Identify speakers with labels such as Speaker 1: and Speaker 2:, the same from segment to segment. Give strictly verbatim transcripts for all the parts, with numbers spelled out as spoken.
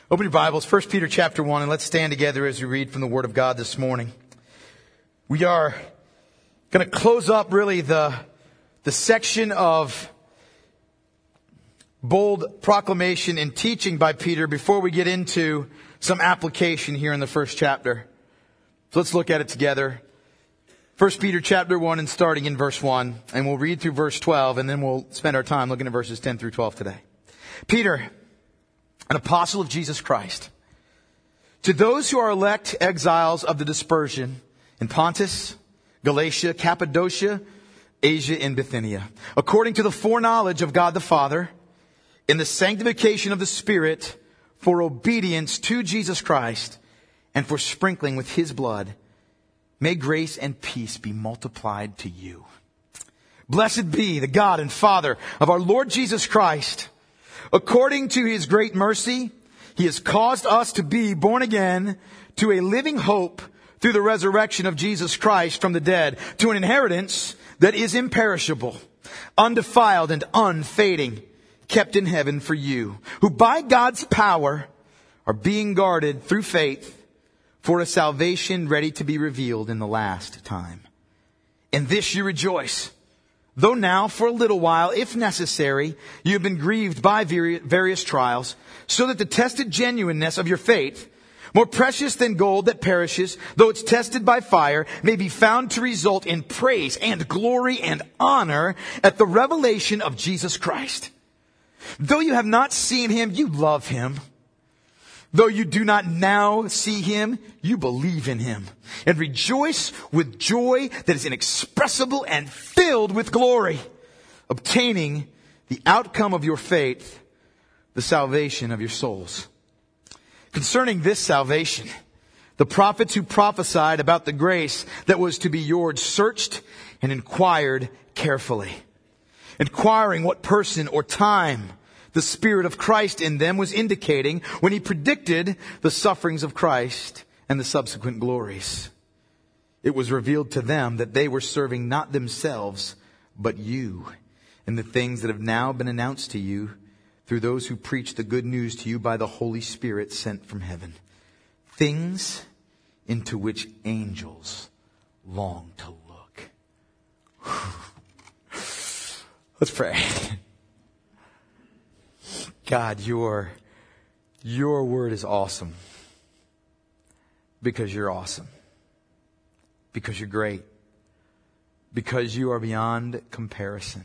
Speaker 1: Open your Bibles, First Peter chapter one, and let's stand together as we read from the Word of God this morning. We are going to close up really the, the section of bold proclamation and teaching by Peter before we get into some application here in the first chapter. So let's look at it together. First Peter chapter one and starting in verse one, and we'll read through verse twelve, and then we'll spend our time looking at verses ten through twelve today. Peter, an apostle of Jesus Christ, to those who are elect exiles of the dispersion in Pontus, Galatia, Cappadocia, Asia, and Bithynia, according to the foreknowledge of God the Father, in the sanctification of the Spirit, for obedience to Jesus Christ, and for sprinkling with His blood, may grace and peace be multiplied to you. Blessed be the God and Father of our Lord Jesus Christ. According to His great mercy, He has caused us to be born again to a living hope through the resurrection of Jesus Christ from the dead, to an inheritance that is imperishable, undefiled and unfading, kept in heaven for you, who by God's power are being guarded through faith for a salvation ready to be revealed in the last time. In this you rejoice, though now for a little while, if necessary, you have been grieved by various trials, so that the tested genuineness of your faith, more precious than gold that perishes, though it's tested by fire, may be found to result in praise and glory and honor at the revelation of Jesus Christ. Though you have not seen Him, you love Him. Though you do not now see Him, you believe in Him and rejoice with joy that is inexpressible and filled with glory, obtaining the outcome of your faith, the salvation of your souls. Concerning this salvation, the prophets who prophesied about the grace that was to be yours searched and inquired carefully, inquiring what person or time the Spirit of Christ in them was indicating when He predicted the sufferings of Christ and the subsequent glories. It was revealed to them that they were serving not themselves, but you, in the things that have now been announced to you through those who preach the good news to you by the Holy Spirit sent from heaven. Things into which angels long to look. Let's pray. God, your, your word is awesome because you're awesome, because you're great, because you are beyond comparison.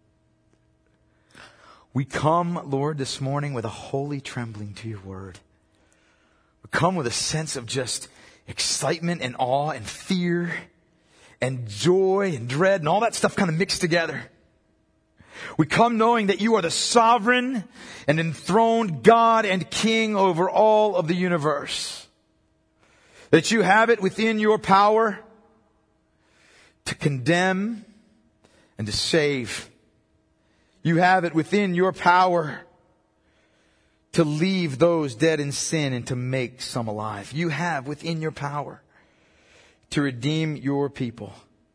Speaker 1: We come, Lord, this morning with a holy trembling to your word. We come with a sense of just excitement and awe and fear and joy and dread and all that stuff kind of mixed together. We come knowing that you are the sovereign and enthroned God and King over all of the universe. That you have it within your power to condemn and to save. You have it within your power to leave those dead in sin and to make some alive. You have within your power to redeem your people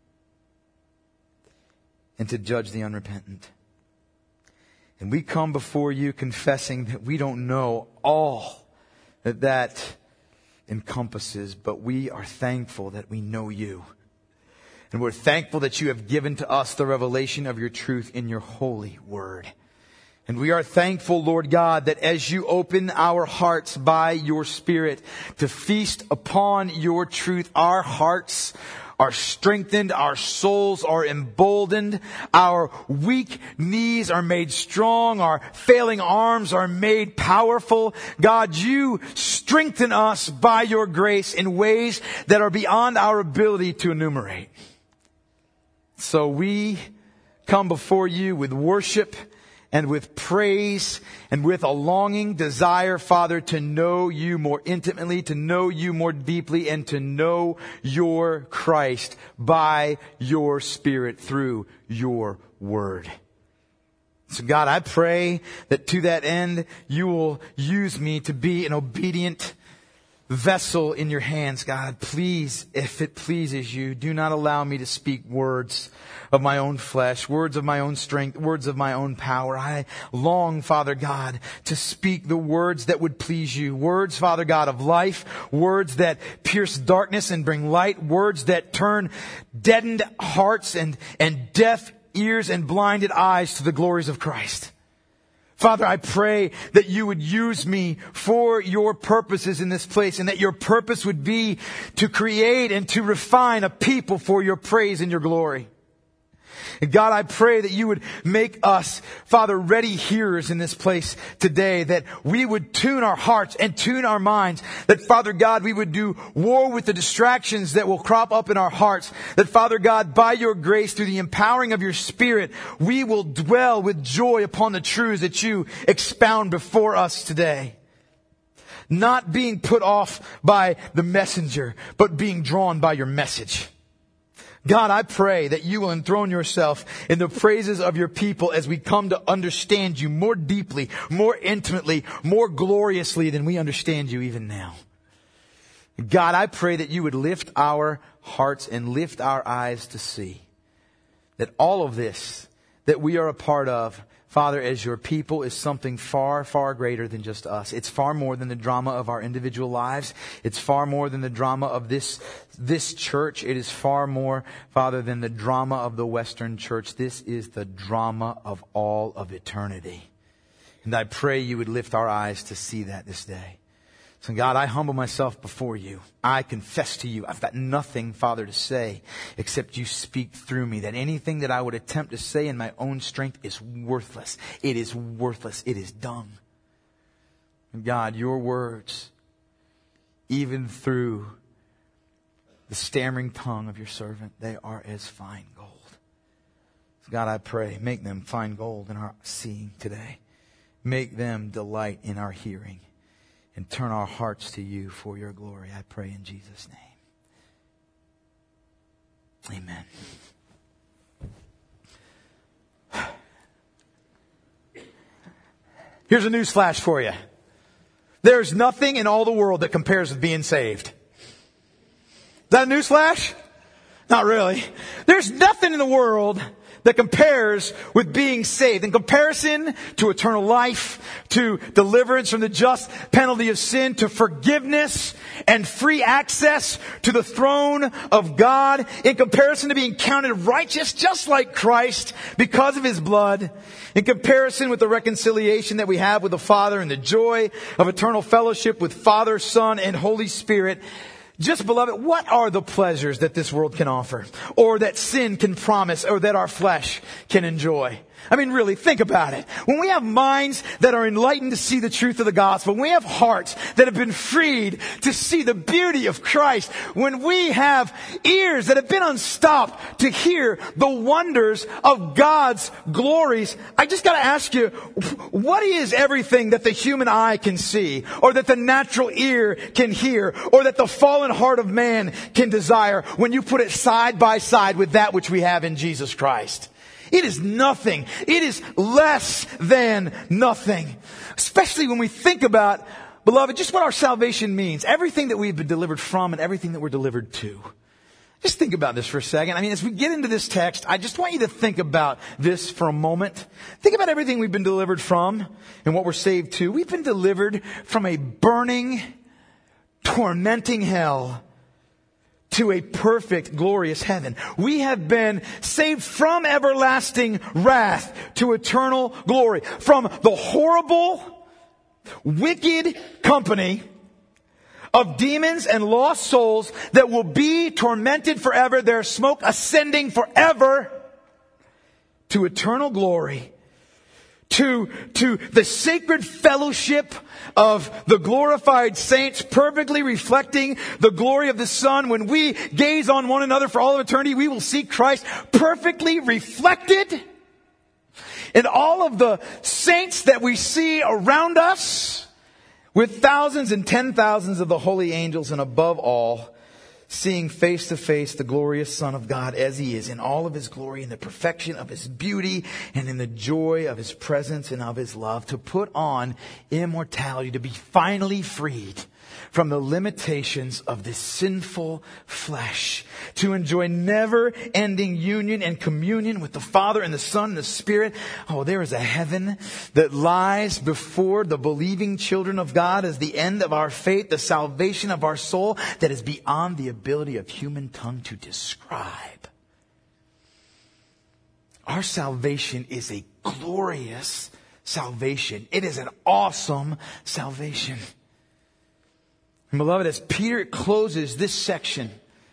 Speaker 1: and to judge the unrepentant. And we come before you confessing that we don't know all that that encompasses, but we are thankful that we know you. And we're thankful that you have given to us the revelation of your truth in your holy word. And we are thankful, Lord God, that as you open our hearts by your Spirit to feast upon your truth, our hearts are strengthened, our souls are emboldened, our weak knees are made strong, our failing arms are made powerful. God, you strengthen us by your grace in ways that are beyond our ability to enumerate. So we come before you with worship and with praise and with a longing desire, Father, to know you more intimately, to know you more deeply, and to know your Christ by your Spirit through your word. So God, I pray that to that end, you will use me to be an obedient vessel in your hands, God. Please, if it pleases you, do not allow me to speak words of my own flesh, words of my own strength, words of my own power. I long, Father God, to speak the words that would please you. Words, Father God, of life. Words that pierce darkness and bring light. Words that turn deadened hearts and, and deaf ears and blinded eyes to the glories of Christ. Father, I pray that you would use me for your purposes in this place, and that your purpose would be to create and to refine a people for your praise and your glory. And God, I pray that you would make us, Father, ready hearers in this place today, that we would tune our hearts and tune our minds, that, Father God, we would do war with the distractions that will crop up in our hearts, that, Father God, by your grace, through the empowering of your Spirit, we will dwell with joy upon the truths that you expound before us today. Not being put off by the messenger, but being drawn by your message. God, I pray that you will enthrone yourself in the praises of your people as we come to understand you more deeply, more intimately, more gloriously than we understand you even now. God, I pray that you would lift our hearts and lift our eyes to see that all of this that we are a part of, Father, as your people, is something far, far greater than just us. It's far more than the drama of our individual lives. It's far more than the drama of this, this church. It is far more, Father, than the drama of the Western church. This is the drama of all of eternity. And I pray you would lift our eyes to see that this day. So God, I humble myself before you. I confess to you, I've got nothing, Father, to say except you speak through me. That anything that I would attempt to say in my own strength is worthless. It is worthless. It is dung. And God, your words, even through the stammering tongue of your servant, they are as fine gold. So God, I pray, make them fine gold in our seeing today. Make them delight in our hearing. And turn our hearts to you for your glory. I pray in Jesus' name. Amen. Here's a news flash for you. There's nothing in all the world that compares with being saved. Is that a news flash? Not really. There's nothing in the world that compares with being saved. In comparison to eternal life, to deliverance from the just penalty of sin, to forgiveness and free access to the throne of God, in comparison to being counted righteous just like Christ because of his blood, in comparison with the reconciliation that we have with the Father and the joy of eternal fellowship with Father, Son, and Holy Spirit, just, beloved, what are the pleasures that this world can offer, or that sin can promise, or that our flesh can enjoy? I mean, really, think about it. When we have minds that are enlightened to see the truth of the gospel, when we have hearts that have been freed to see the beauty of Christ, when we have ears that have been unstopped to hear the wonders of God's glories, I just got to ask you, what is everything that the human eye can see, or that the natural ear can hear, or that the fallen heart of man can desire, when you put it side by side with that which we have in Jesus Christ? It is nothing. It is less than nothing. Especially when we think about, beloved, just what our salvation means. Everything that we've been delivered from and everything that we're delivered to. Just think about this for a second. I mean, as we get into this text, I just want you to think about this for a moment. Think about everything we've been delivered from and what we're saved to. We've been delivered from a burning, tormenting hell to a perfect, glorious heaven. We have been saved from everlasting wrath to eternal glory. From the horrible, wicked company of demons and lost souls that will be tormented forever, their smoke ascending forever, to eternal glory. To, to the sacred fellowship of the glorified saints, perfectly reflecting the glory of the Son. When we gaze on one another for all of eternity, we will see Christ perfectly reflected. And all of the saints that we see around us, with thousands and ten thousands of the holy angels, and above all, seeing face to face the glorious Son of God as he is in all of his glory, in the perfection of his beauty, and in the joy of his presence and of his love, to put on immortality, to be finally freed from the limitations of this sinful flesh, to enjoy never-ending union and communion with the Father and the Son and the Spirit. Oh, there is a heaven that lies before the believing children of God as the end of our faith, the salvation of our soul that is beyond the ability of human tongue to describe. Our salvation is a glorious salvation. It is an awesome salvation. And beloved, as Peter closes this section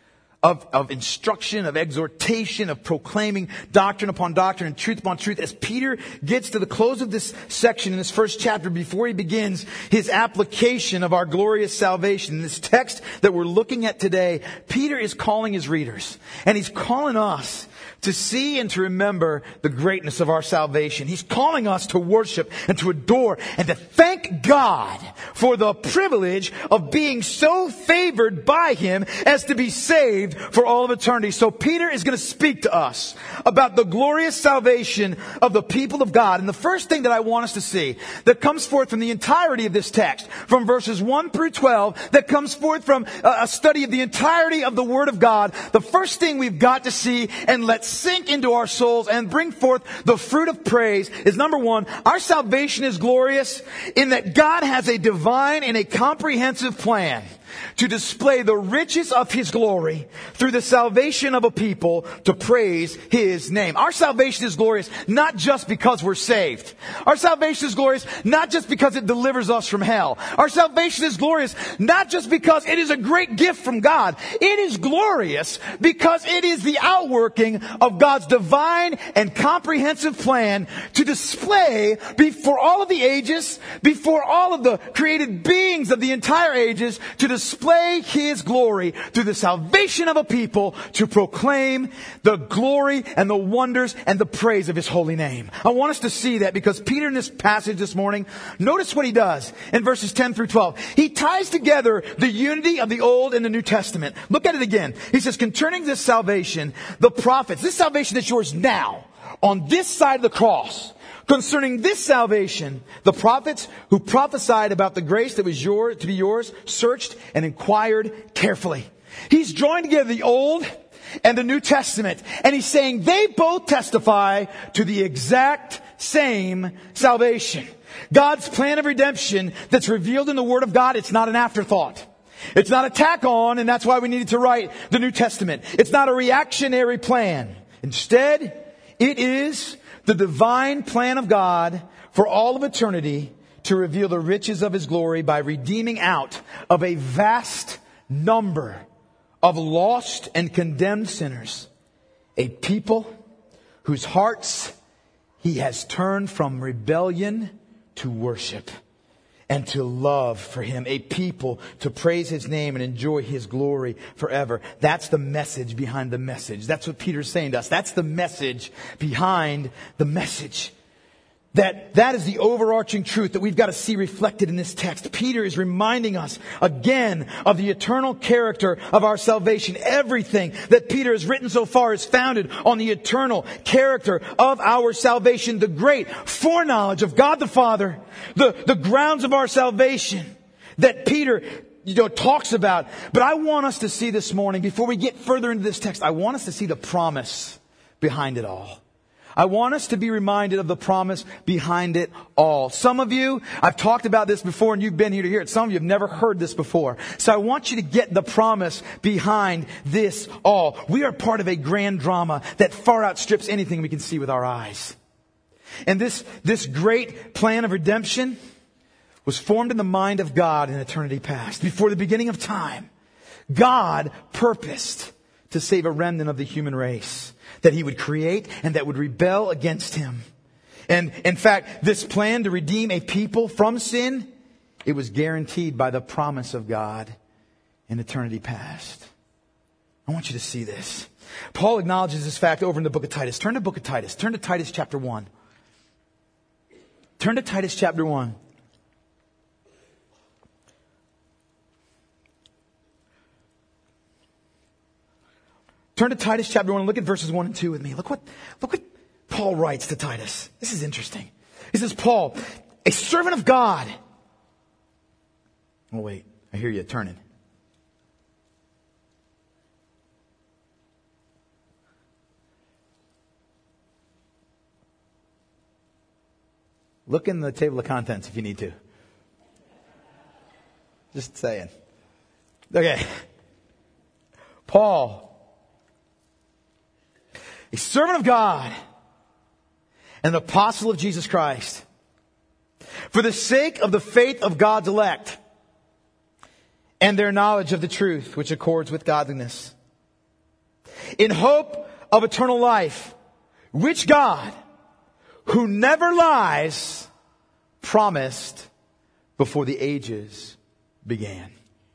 Speaker 1: of, of instruction, of exhortation, of proclaiming doctrine upon doctrine and truth upon truth, as Peter gets to the close of this section in this first chapter, before he begins his application of our glorious salvation, in this text that we're looking at today, Peter is calling his readers, and he's calling us to see and to remember the greatness of our salvation. He's calling us to worship and to adore and to thank God for the privilege of being so favored by him as to be saved for all of eternity. So Peter is going to speak to us about the glorious salvation of the people of God. And the first thing that I want us to see that comes forth from the entirety of this text, from verses one through twelve, that comes forth from a study of the entirety of the Word of God, the first thing we've got to see and let's sink into our souls and bring forth the fruit of praise is, number one, our salvation is glorious in that God has a divine and a comprehensive plan to display the riches of his glory through the salvation of a people to praise his name. Our salvation is glorious not just because we're saved. Our salvation is glorious not just because it delivers us from hell. Our salvation is glorious not just because it is a great gift from God. It is glorious because it is the outworking of God's divine and comprehensive plan to display before all of the ages, before all of the created beings of the entire ages, to display his glory through the salvation of a people to proclaim the glory and the wonders and the praise of his holy name. I want us to see that because Peter in this passage this morning, notice what he does in verses ten through twelve. He ties together the unity of the Old and the New Testament. Look at it again. He says, concerning this salvation, the prophets, this salvation that's yours now, on this side of the cross, concerning this salvation, the prophets who prophesied about the grace that was yours, to be yours, searched and inquired carefully. He's drawing together the Old and the New Testament, and he's saying they both testify to the exact same salvation. God's plan of redemption that's revealed in the Word of God, it's not an afterthought. It's not a tack on, and that's why we needed to write the New Testament. It's not a reactionary plan. Instead, it is the divine plan of God for all of eternity to reveal the riches of his glory by redeeming out of a vast number of lost and condemned sinners a people whose hearts he has turned from rebellion to worship and to love for him, a people to praise his name and enjoy his glory forever. That's the message behind the message. That's what Peter's saying to us. That's the message behind the message. That, that is the overarching truth that we've got to see reflected in this text. Peter is reminding us again of the eternal character of our salvation. Everything that Peter has written so far is founded on the eternal character of our salvation. The great foreknowledge of God the Father, the, the grounds of our salvation that Peter you know, talks about. But I want us to see this morning, before we get further into this text, I want us to see the promise behind it all. I want us to be reminded of the promise behind it all. Some of you, I've talked about this before and you've been here to hear it. Some of you have never heard this before. So I want you to get the promise behind this all. We are part of a grand drama that far outstrips anything we can see with our eyes. And this, this great plan of redemption was formed in the mind of God in eternity past. Before the beginning of time, God purposed to save a remnant of the human race that he would create and that would rebel against him. And in fact, this plan to redeem a people from sin, it was guaranteed by the promise of God in eternity past. I want you to see this. Paul acknowledges this fact over in the book of Titus. Turn to the book of Titus. Turn to Titus chapter one. Turn to Titus chapter one. Turn to Titus chapter one and look at verses one and two with me. Look what, look what Paul writes to Titus. This is interesting. He says, Paul, a servant of God. Oh, wait. I hear you turning. Look in the table of contents if you need to. Just saying. Okay. Paul, a servant of God and an apostle of Jesus Christ, for the sake of the faith of God's elect and their knowledge of the truth which accords with godliness, in hope of eternal life, which God, who never lies, promised before the ages began.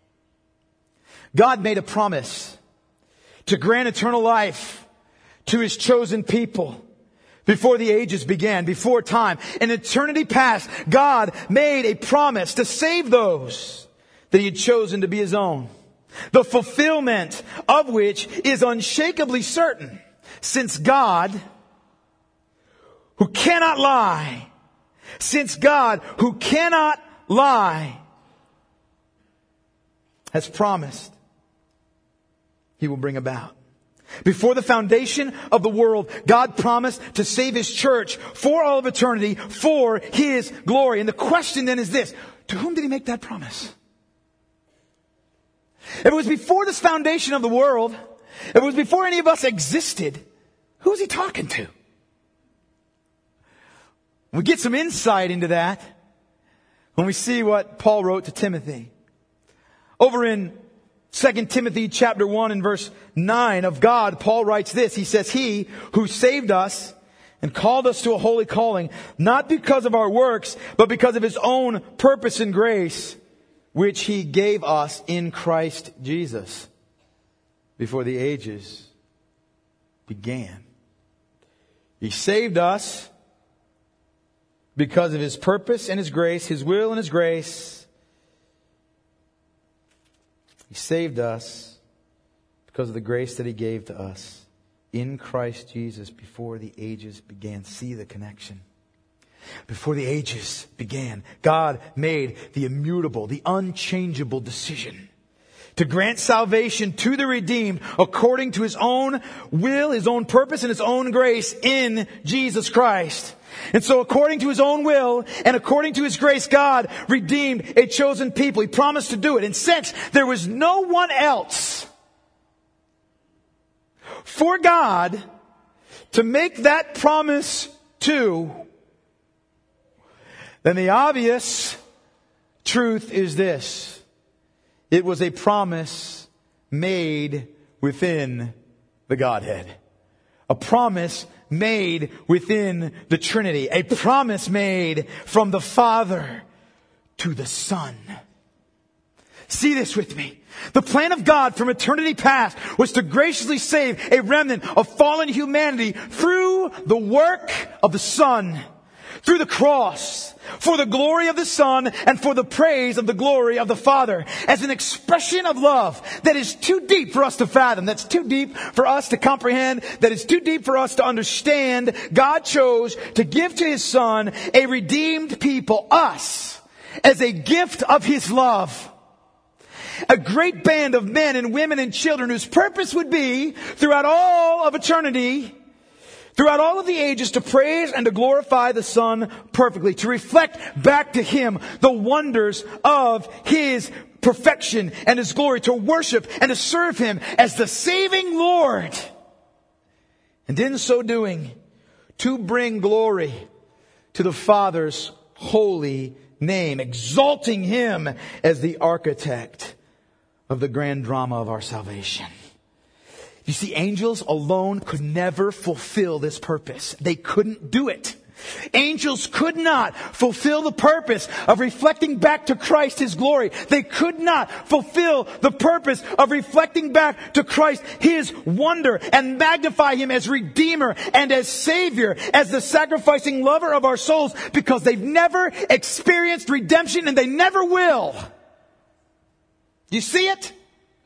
Speaker 1: God made a promise to grant eternal life to His chosen people before the ages began, before time. In eternity past, God made a promise to save those that He had chosen to be His own, the fulfillment of which is unshakably certain, since God, who cannot lie, since God, who cannot lie, has promised He will bring about. Before the foundation of the world, God promised to save His church for all of eternity, for His glory. And the question then is this: to whom did He make that promise? If it was before this foundation of the world, if it was before any of us existed, who was He talking to? We get some insight into that when we see what Paul wrote to Timothy. Over in Second Timothy chapter one and verse nine of God, Paul writes this. He says, He who saved us and called us to a holy calling, not because of our works, but because of His own purpose and grace, which He gave us in Christ Jesus before the ages began. He saved us because of His purpose and His grace, His will and His grace. He saved us because of the grace that He gave to us in Christ Jesus before the ages began. See the connection. Before the ages began, God made the immutable, the unchangeable decision to grant salvation to the redeemed according to His own will, His own purpose, and His own grace in Jesus Christ. And so according to His own will and according to His grace, God redeemed a chosen people. He promised to do it. And since there was no one else for God to make that promise to, then the obvious truth is this: it was a promise made within the Godhead. A promise made within the Trinity. A promise made from the Father to the Son. See this with me. The plan of God from eternity past was to graciously save a remnant of fallen humanity through the work of the Son, through the cross, for the glory of the Son and for the praise of the glory of the Father, as an expression of love that is too deep for us to fathom, that's too deep for us to comprehend, that is too deep for us to understand. God chose to give to His Son a redeemed people, us, as a gift of His love. A great band of men and women and children whose purpose would be, throughout all of eternity, throughout all of the ages, to praise and to glorify the Son perfectly, to reflect back to Him the wonders of His perfection and His glory, to worship and to serve Him as the saving Lord. And in so doing, to bring glory to the Father's holy name, exalting Him as the architect of the grand drama of our salvation. You see, angels alone could never fulfill this purpose. They couldn't do it. Angels could not fulfill the purpose of reflecting back to Christ His glory. They could not fulfill the purpose of reflecting back to Christ His wonder and magnify Him as Redeemer and as Savior, as the sacrificing lover of our souls, because they've never experienced redemption and they never will. You see it?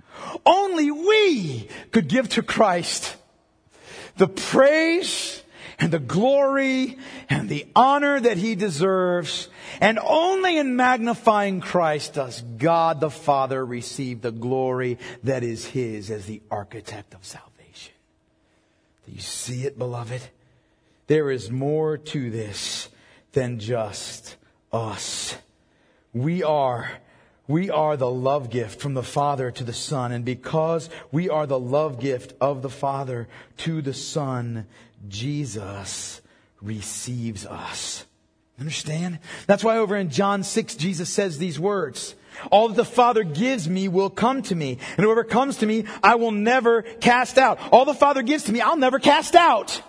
Speaker 1: only we could give to Christ the praise and the glory and the honor that He deserves. And only in magnifying Christ does God the Father receive the glory that is His as the architect of salvation. Do you see it, beloved? There is more to this than just us. We are We are the love gift from the Father to the Son. And because we are the love gift of the Father to the Son, Jesus receives us. Understand? That's why over in John six, Jesus says these words. All that the Father gives me will come to me. And whoever comes to me, I will never cast out. All the Father gives to me, I'll never cast out.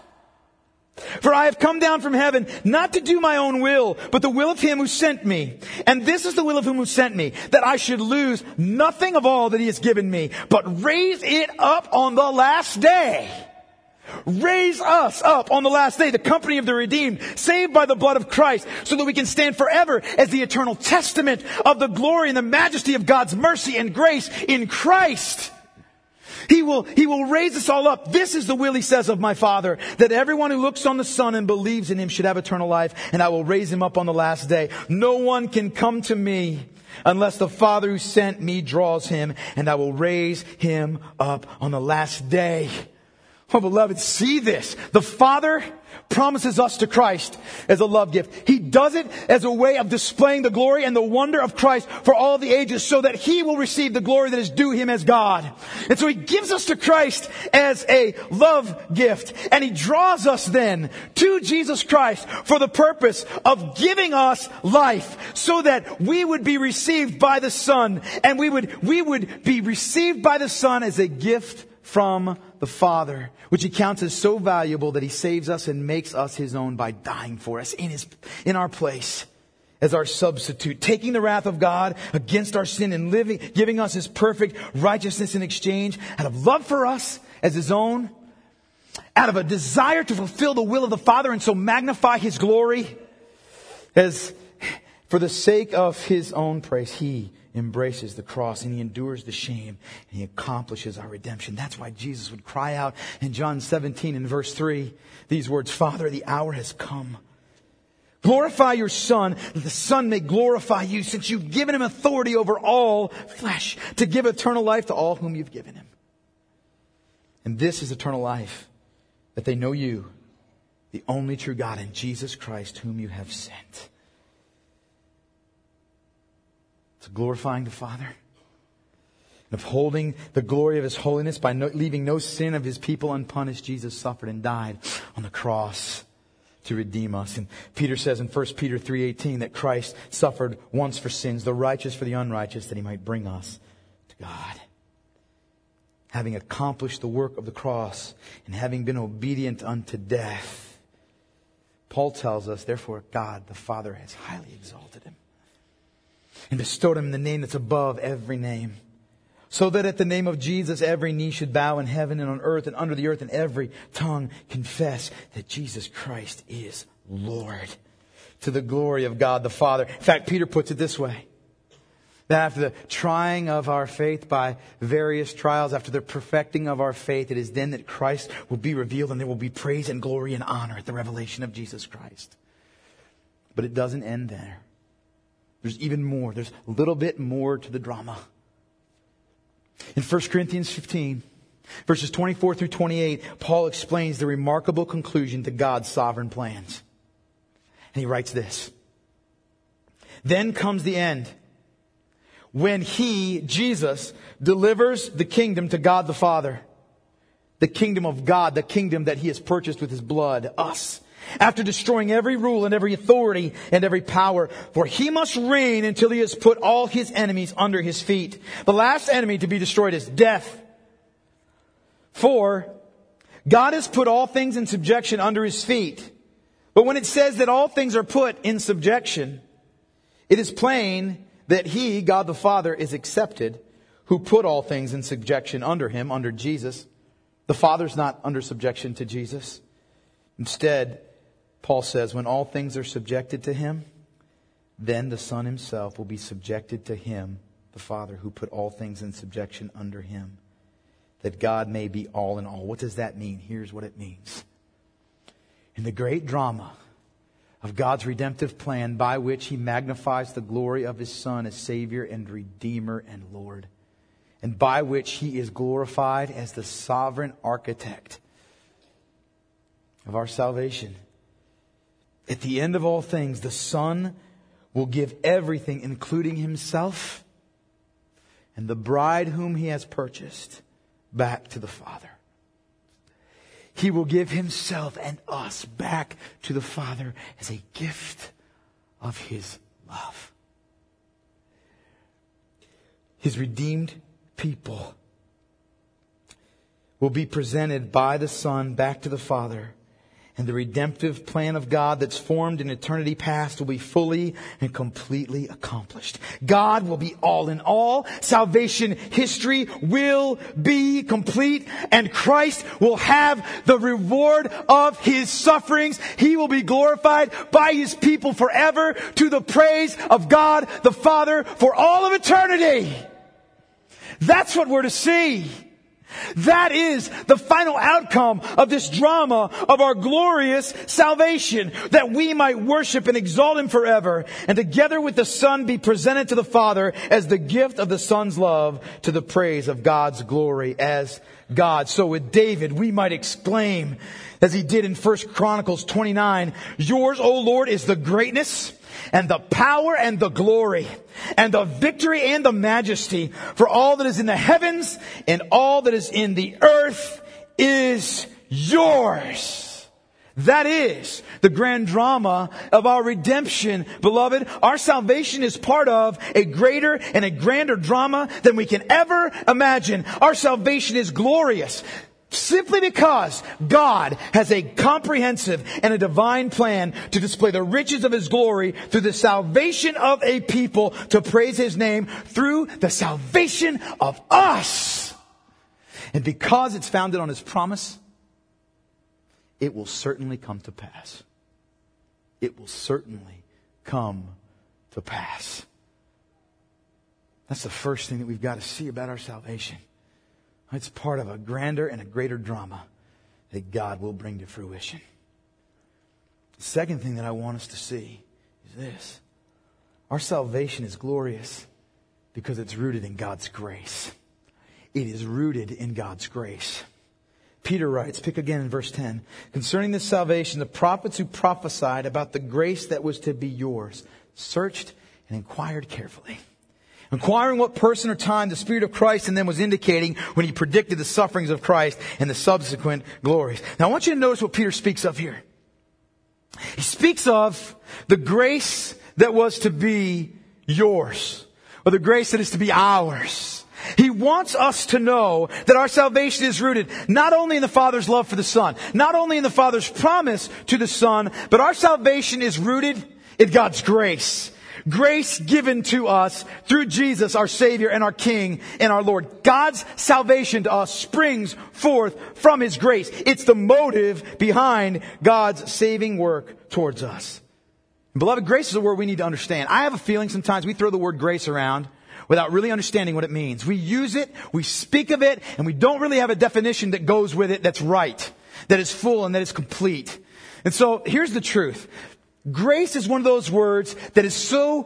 Speaker 1: For I have come down from heaven, not to do my own will, but the will of Him who sent me. And this is the will of Him who sent me, that I should lose nothing of all that He has given me, but raise it up on the last day. Raise us up on the last day, the company of the redeemed, saved by the blood of Christ, so that we can stand forever as the eternal testament of the glory and the majesty of God's mercy and grace in Christ. He will, He will raise us all up. This is the will, He says, of my Father, that everyone who looks on the Son and believes in Him should have eternal life, and I will raise him up on the last day. No one can come to me unless the Father who sent me draws him, and I will raise him up on the last day. Oh, beloved, see this. The Father promises us to Christ as a love gift. He does it as a way of displaying the glory and the wonder of Christ for all the ages, so that He will receive the glory that is due Him as God. And so He gives us to Christ as a love gift. And He draws us then to Jesus Christ for the purpose of giving us life, so that we would be received by the Son. And we would, we would be received by the Son as a gift from the Father, which He counts as so valuable that He saves us and makes us His own by dying for us in His, in our place as our substitute, taking the wrath of God against our sin and living, giving us His perfect righteousness in exchange out of love for us as His own, out of a desire to fulfill the will of the Father and so magnify His glory. As for the sake of His own praise, He embraces the cross and He endures the shame and He accomplishes our redemption. That's why Jesus would cry out in John seventeen in verse three, these words, Father, the hour has come. Glorify your Son, that the Son may glorify you, since you've given Him authority over all flesh, to give eternal life to all whom you've given Him. And this is eternal life, that they know you, the only true God, and Jesus Christ, whom you have sent. It's glorifying the Father, and upholding the glory of His holiness by no, leaving no sin of His people unpunished. Jesus suffered and died on the cross to redeem us. And Peter says in First Peter three eighteen that Christ suffered once for sins, the righteous for the unrighteous, that He might bring us to God. Having accomplished the work of the cross and having been obedient unto death, Paul tells us, therefore God the Father has highly exalted Him and bestowed Him the name that's above every name, so that at the name of Jesus every knee should bow in heaven and on earth and under the earth, and every tongue confess that Jesus Christ is Lord, to the glory of God the Father. In fact, Peter puts it this way, that after the trying of our faith by various trials, after the perfecting of our faith, it is then that Christ will be revealed, and there will be praise and glory and honor at the revelation of Jesus Christ. But it doesn't end there. There's even more. There's a little bit more to the drama. In First Corinthians fifteen, verses twenty-four through twenty-eight, Paul explains the remarkable conclusion to God's sovereign plans. And he writes this. Then comes the end, when He, Jesus, delivers the kingdom to God the Father. The kingdom of God, the kingdom that He has purchased with His blood, us. After destroying every rule and every authority and every power, for He must reign until He has put all His enemies under His feet. The last enemy to be destroyed is death. For God has put all things in subjection under His feet. But when it says that all things are put in subjection, it is plain that He, God the Father, is accepted, who put all things in subjection under Him, under Jesus. The Father's not under subjection to Jesus. Instead, Paul says, when all things are subjected to Him, then the Son Himself will be subjected to Him, the Father, who put all things in subjection under Him. that God may be all in all. What does that mean? Here's what it means. In the great drama of God's redemptive plan by which He magnifies the glory of His Son as Savior and Redeemer and Lord, and by which He is glorified as the sovereign architect of our salvation. At the end of all things, the Son will give everything, including Himself and the bride whom He has purchased, back to the Father. He will give Himself and us back to the Father as a gift of His love. His redeemed people will be presented by the Son back to the Father. And the redemptive plan of God that's formed in eternity past will be fully and completely accomplished. God will be all in all. Salvation history will be complete. And Christ will have the reward of His sufferings. He will be glorified by His people forever, to the praise of God the Father for all of eternity. That's what we're to see. That is the final outcome of this drama of our glorious salvation, that we might worship and exalt Him forever, and together with the Son be presented to the Father as the gift of the Son's love, to the praise of God's glory as God. So with David, we might exclaim, as he did in First Chronicles twenty-nine, "Yours, O Lord, is the greatness and the power and the glory and the victory and the majesty, for all that is in the heavens and all that is in the earth is yours." That is the grand drama of our redemption, beloved. Our salvation is part of a greater and a grander drama than we can ever imagine. Our salvation is glorious simply because God has a comprehensive and a divine plan to display the riches of His glory through the salvation of a people, to praise His name through the salvation of us. And because it's founded on His promise, it will certainly come to pass. It will certainly come to pass. That's the first thing that we've got to see about our salvation. It's part of a grander and a greater drama that God will bring to fruition. The second thing that I want us to see is this. Our salvation is glorious because it's rooted in God's grace. It is rooted in God's grace. Peter writes, pick again in verse ten, "Concerning this salvation, the prophets who prophesied about the grace that was to be yours searched and inquired carefully, inquiring what person or time the Spirit of Christ in them was indicating when He predicted the sufferings of Christ and the subsequent glories." Now I want you to notice what Peter speaks of here. He speaks of the grace that was to be yours, or the grace that is to be ours. He wants us to know that our salvation is rooted not only in the Father's love for the Son, not only in the Father's promise to the Son, but our salvation is rooted in God's grace. Grace given to us through Jesus, our Savior and our King and our Lord. God's salvation to us springs forth from His grace. It's the motive behind God's saving work towards us. Beloved, grace is a word we need to understand. I have a feeling sometimes we throw the word grace around without really understanding what it means. We use it, we speak of it, and we don't really have a definition that goes with it that's right, that is full and that is complete. And so here's the truth. Grace is one of those words that is so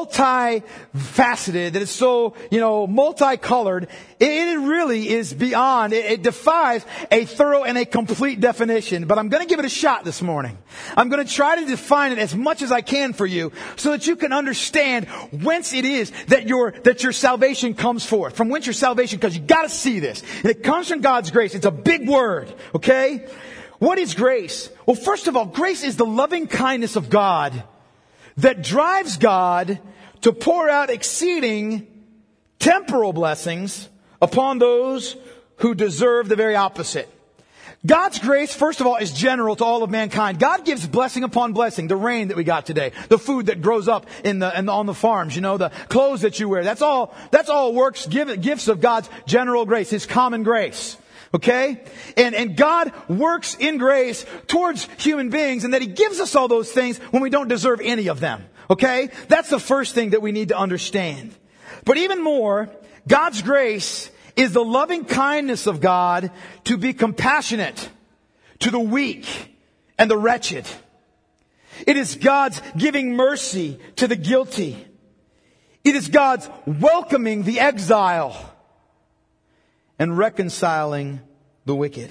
Speaker 1: multifaceted, that is so, you know, multicolored. It really is beyond, it, it defies a thorough and a complete definition. But I'm going to give it a shot this morning. I'm going to try to define it as much as I can for you so that you can understand whence it is that your, that your salvation comes forth. From whence your salvation comes. You got to see this. And it comes from God's grace. It's a big word. Okay? What is grace? Well, first of all, grace is the loving kindness of God that drives God to pour out exceeding temporal blessings upon those who deserve the very opposite. God's grace, first of all, is general to all of mankind. God gives blessing upon blessing. The rain that we got today, the food that grows up in the, in the on the farms, you know, the clothes that you wear. That's all. That's all works, give, gifts of God's general grace, His common grace. Okay? And, and God works in grace towards human beings, and that He gives us all those things when we don't deserve any of them. Okay? That's the first thing that we need to understand. But even more, God's grace is the loving kindness of God to be compassionate to the weak and the wretched. It is God's giving mercy to the guilty. It is God's welcoming the exile and reconciling the wicked.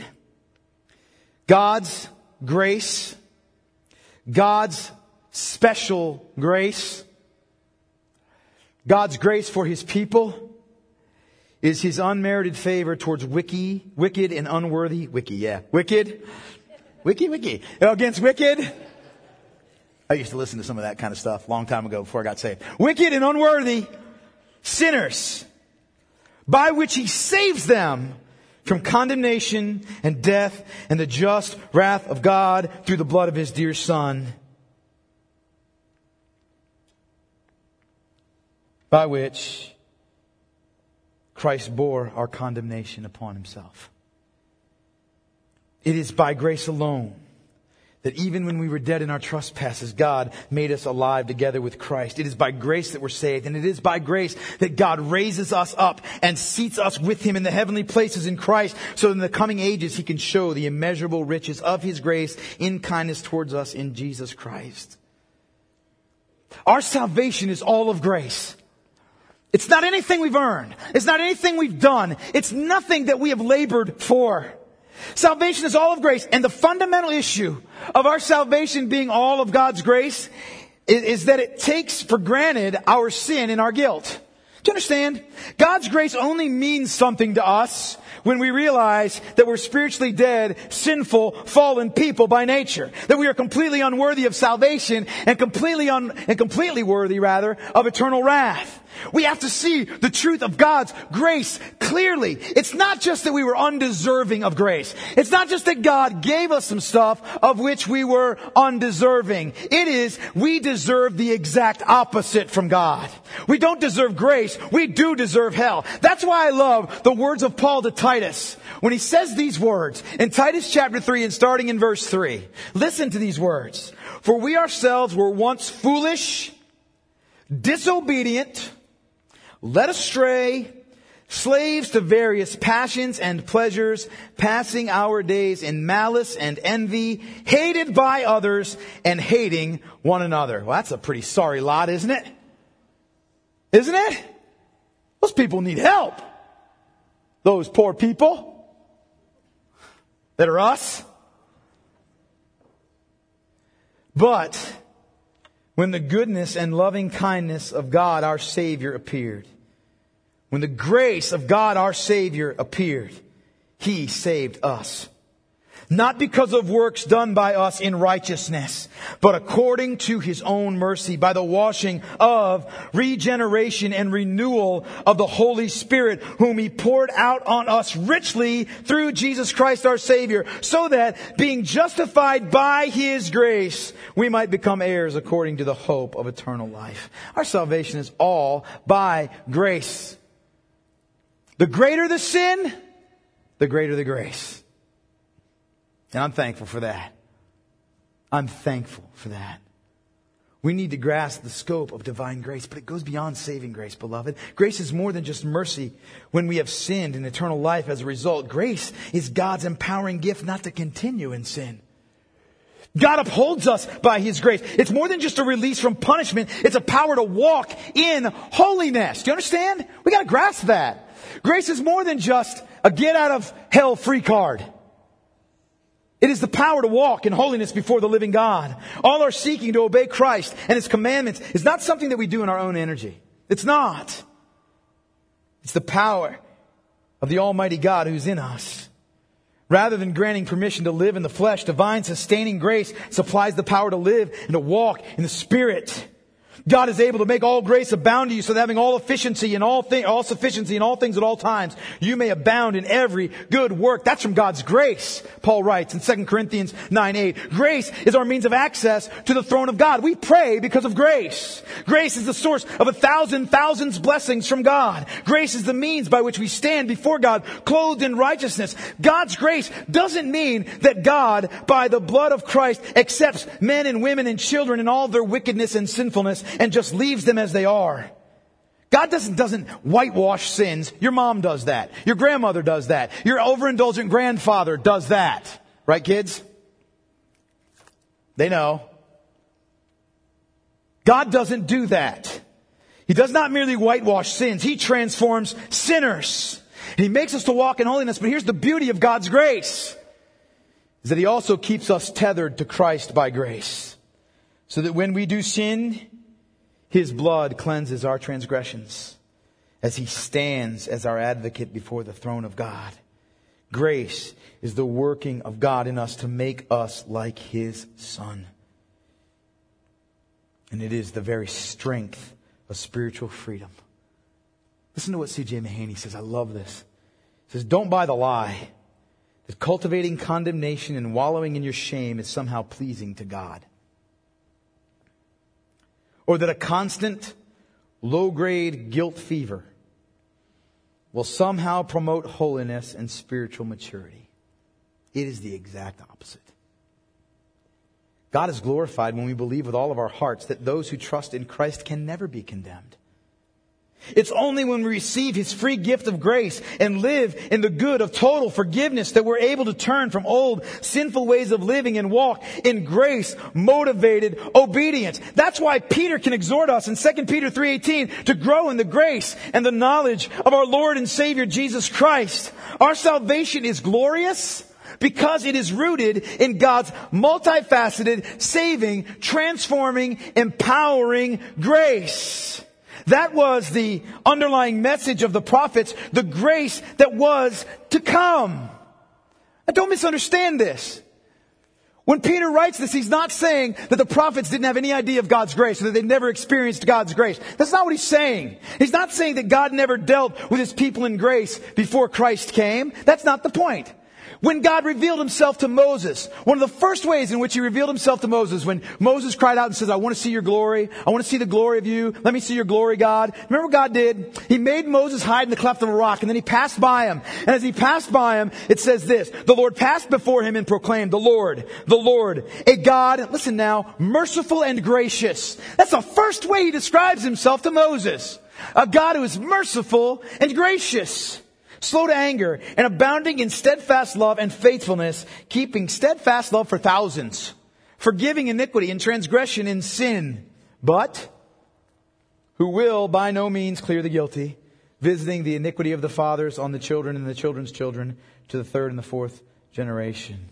Speaker 1: God's grace, God's special grace, God's grace for His people is His unmerited favor towards wiki, wicked and unworthy, wiki, yeah, wicked, wiki, wiki, against wicked. I used to listen to some of that kind of stuff a long time ago before I got saved. Wicked and unworthy sinners, by which He saves them from condemnation and death and the just wrath of God through the blood of His dear Son, by which Christ bore our condemnation upon Himself. It is by grace alone that even when we were dead in our trespasses, God made us alive together with Christ. It is by grace that we're saved, and it is by grace that God raises us up and seats us with Him in the heavenly places in Christ, so that in the coming ages He can show the immeasurable riches of His grace in kindness towards us in Jesus Christ. Our salvation is all of grace. It's not anything we've earned. It's not anything we've done. It's nothing that we have labored for. Salvation is all of grace. And the fundamental issue of our salvation being all of God's grace is, is that it takes for granted our sin and our guilt. Do you understand? God's grace only means something to us when we realize that we're spiritually dead, sinful, fallen people by nature. That we are completely unworthy of salvation and completely un, and completely worthy, rather, of eternal wrath. We have to see the truth of God's grace clearly. It's not just that we were undeserving of grace. It's not just that God gave us some stuff of which we were undeserving. It is we deserve the exact opposite from God. We don't deserve grace. We do deserve hell. That's why I love the words of Paul to Titus when he says these words in Titus chapter three and starting in verse three. Listen to these words. For we ourselves were once foolish, disobedient, led astray, slaves to various passions and pleasures, passing our days in malice and envy, hated by others and hating one another. Well, that's a pretty sorry lot, isn't it? Isn't it? Those people need help. Those poor people that are us. But when the goodness and loving kindness of God our Savior appeared, when the grace of God our Savior appeared, He saved us. Not because of works done by us in righteousness, but according to His own mercy, by the washing of regeneration and renewal of the Holy Spirit, whom He poured out on us richly through Jesus Christ our Savior, so that, being justified by His grace, we might become heirs according to the hope of eternal life. Our salvation is all by grace. The greater the sin, the greater the grace. And I'm thankful for that. I'm thankful for that. We need to grasp the scope of divine grace, but it goes beyond saving grace, beloved. Grace is more than just mercy when we have sinned and eternal life as a result. Grace is God's empowering gift not to continue in sin. God upholds us by His grace. It's more than just a release from punishment. It's a power to walk in holiness. Do you understand? We got to grasp that. Grace is more than just a get out of hell free card. It is the power to walk in holiness before the living God. All our seeking to obey Christ and His commandments is not something that we do in our own energy. It's not. It's the power of the Almighty God who's in us. Rather than granting permission to live in the flesh, divine sustaining grace supplies the power to live and to walk in the Spirit. God is able to make all grace abound to you, so that having all efficiency and all thing, all sufficiency in all things at all times, you may abound in every good work. That's from God's grace, Paul writes in Second Corinthians nine eight. Grace is our means of access to the throne of God. We pray because of grace. Grace is the source of a thousand thousands blessings from God. Grace is the means by which we stand before God, clothed in righteousness. God's grace doesn't mean that God, by the blood of Christ, accepts men and women and children in all their wickedness and sinfulness and just leaves them as they are. God doesn't, doesn't whitewash sins. Your mom does that. Your grandmother does that. Your overindulgent grandfather does that. Right, kids? They know. God doesn't do that. He does not merely whitewash sins. He transforms sinners. And He makes us to walk in holiness. But here's the beauty of God's grace, is that He also keeps us tethered to Christ by grace. So that when we do sin, His blood cleanses our transgressions as He stands as our advocate before the throne of God. Grace is the working of God in us to make us like His Son. And it is the very strength of spiritual freedom. Listen to what C J Mahaney says. I love this. He says, don't buy the lie that cultivating condemnation and wallowing in your shame is somehow pleasing to God. Or that a constant, low-grade guilt fever will somehow promote holiness and spiritual maturity. It is the exact opposite. God is glorified when we believe with all of our hearts that those who trust in Christ can never be condemned. It's only when we receive His free gift of grace and live in the good of total forgiveness that we're able to turn from old sinful ways of living and walk in grace-motivated obedience. That's why Peter can exhort us in Second Peter three eighteen to grow in the grace and the knowledge of our Lord and Savior Jesus Christ. Our salvation is glorious because it is rooted in God's multifaceted, saving, transforming, empowering grace. That was the underlying message of the prophets, the grace that was to come. And don't misunderstand this. When Peter writes this, he's not saying that the prophets didn't have any idea of God's grace, or that they never experienced God's grace. That's not what he's saying. He's not saying that God never dealt with His people in grace before Christ came. That's not the point. When God revealed Himself to Moses, one of the first ways in which He revealed Himself to Moses, when Moses cried out and says, I want to see your glory. I want to see the glory of you. Let me see your glory, God. Remember what God did? He made Moses hide in the cleft of a rock, and then He passed by him. And as He passed by him, it says this, the Lord passed before him and proclaimed, the Lord, the Lord, a God, listen now, merciful and gracious. That's the first way He describes Himself to Moses. A God who is merciful and gracious, slow to anger, and abounding in steadfast love and faithfulness, keeping steadfast love for thousands, forgiving iniquity and transgression and sin, but who will by no means clear the guilty, visiting the iniquity of the fathers on the children and the children's children to the third and the fourth generation.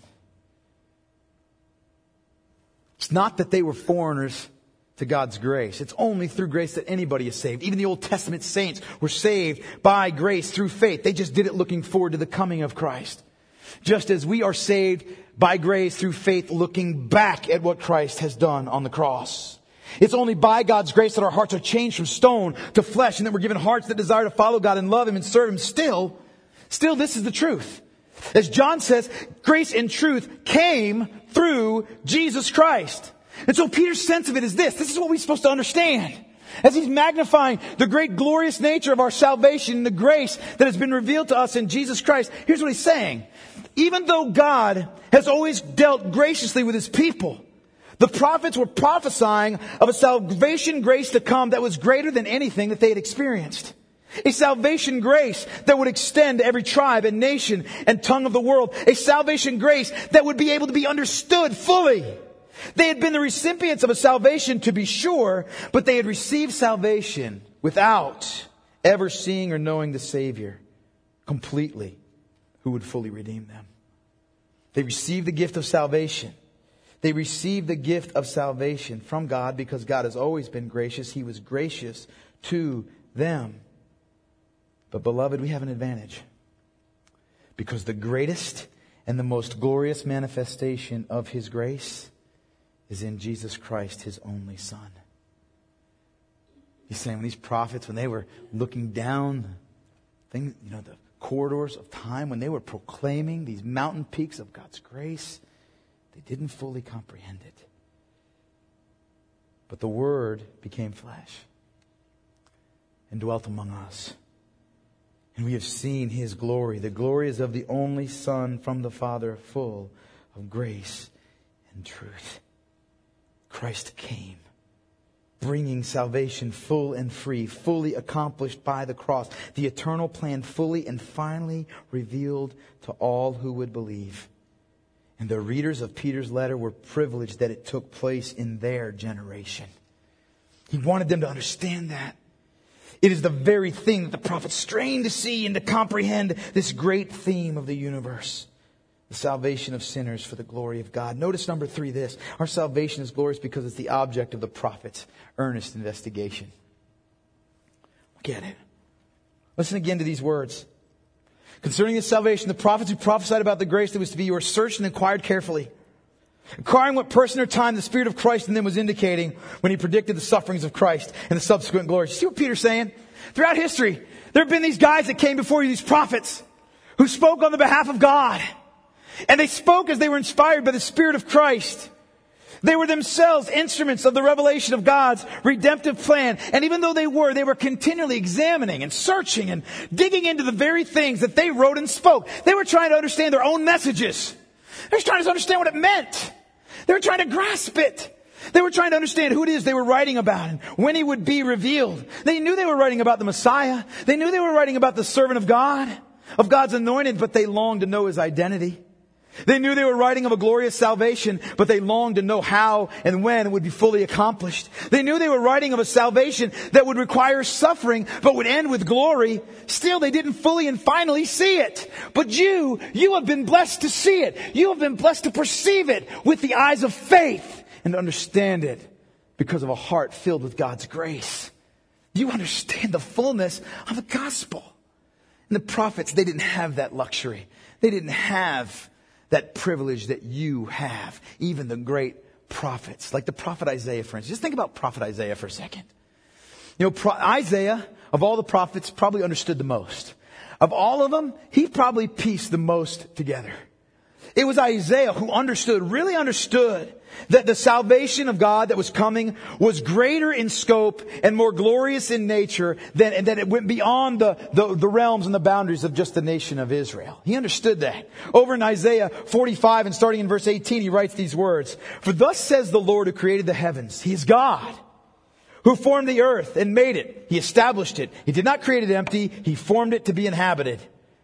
Speaker 1: It's not that they were foreigners to God's grace. It's only through grace that anybody is saved. Even the Old Testament saints were saved by grace through faith. They just did it looking forward to the coming of Christ. Just as we are saved by grace through faith looking back at what Christ has done on the cross. It's only by God's grace that our hearts are changed from stone to flesh, and that we're given hearts that desire to follow God and love Him and serve Him. Still, still this is the truth. As John says, grace and truth came through Jesus Christ. And so Peter's sense of it is this. This is what we're supposed to understand. As he's magnifying the great glorious nature of our salvation and the grace that has been revealed to us in Jesus Christ, here's what he's saying. Even though God has always dealt graciously with His people, the prophets were prophesying of a salvation grace to come that was greater than anything that they had experienced. A salvation grace that would extend to every tribe and nation and tongue of the world. A salvation grace that would be able to be understood fully. They had been the recipients of a salvation, to be sure, but they had received salvation without ever seeing or knowing the Savior completely, who would fully redeem them. They received the gift of salvation. They received the gift of salvation from God because God has always been gracious. He was gracious to them. But beloved, we have an advantage. Because the greatest and the most glorious manifestation of His grace is in Jesus Christ, His only Son. He's saying when these prophets, when they were looking down things, you know, the corridors of time, when they were proclaiming these mountain peaks of God's grace, they didn't fully comprehend it. But the Word became flesh and dwelt among us. And we have seen His glory. The glory is of the only Son from the Father, full of grace and truth. Christ came. bringing salvation full and free, fully accomplished by the cross. The eternal plan fully and finally revealed to all who would believe. And the readers of Peter's letter were privileged that it took place in their generation. He wanted them to understand that. It is the very thing that the prophets strained to see and to comprehend, this great theme of the universe. The salvation of sinners for the glory of God. Notice number three, this. Our salvation is glorious because it's the object of the prophet's earnest investigation. Get it. Listen again to these words. Concerning this salvation, the prophets who prophesied about the grace that was to be yours searched and inquired carefully, inquiring what person or time the Spirit of Christ in them was indicating when he predicted the sufferings of Christ and the subsequent glories. You see what Peter's saying? Throughout history, there have been these guys that came before you, these prophets, who spoke on the behalf of God. And they spoke as they were inspired by the Spirit of Christ. They were themselves instruments of the revelation of God's redemptive plan. And even though they were, they were continually examining and searching and digging into the very things that they wrote and spoke. They were trying to understand their own messages. They were trying to understand what it meant. They were trying to grasp it. They were trying to understand who it is they were writing about and when he would be revealed. They knew they were writing about the Messiah. They knew they were writing about the servant of God, of God's anointed, but they longed to know his identity. They knew they were writing of a glorious salvation, but they longed to know how and when it would be fully accomplished. They knew they were writing of a salvation that would require suffering, but would end with glory. Still, they didn't fully and finally see it. But you, you have been blessed to see it. You have been blessed to perceive it with the eyes of faith and to understand it because of a heart filled with God's grace. You understand the fullness of the gospel. And the prophets, they didn't have that luxury. They didn't have that privilege that you have. Even the great prophets, like the prophet Isaiah, for instance. Just think about prophet Isaiah for a second. You know, Pro- Isaiah, of all the prophets, probably understood the most. Of all of them, he probably pieced the most together. It was Isaiah who understood, really understood, that the salvation of God that was coming was greater in scope and more glorious in nature than, and that it went beyond the, the, the realms and the boundaries of just the nation of Israel. He understood that. Over in Isaiah forty-five and starting in verse eighteen, he writes these words. For thus says the Lord who created the heavens. He is God who formed the earth and made it. He established it. He did not create it empty. He formed it to be inhabited.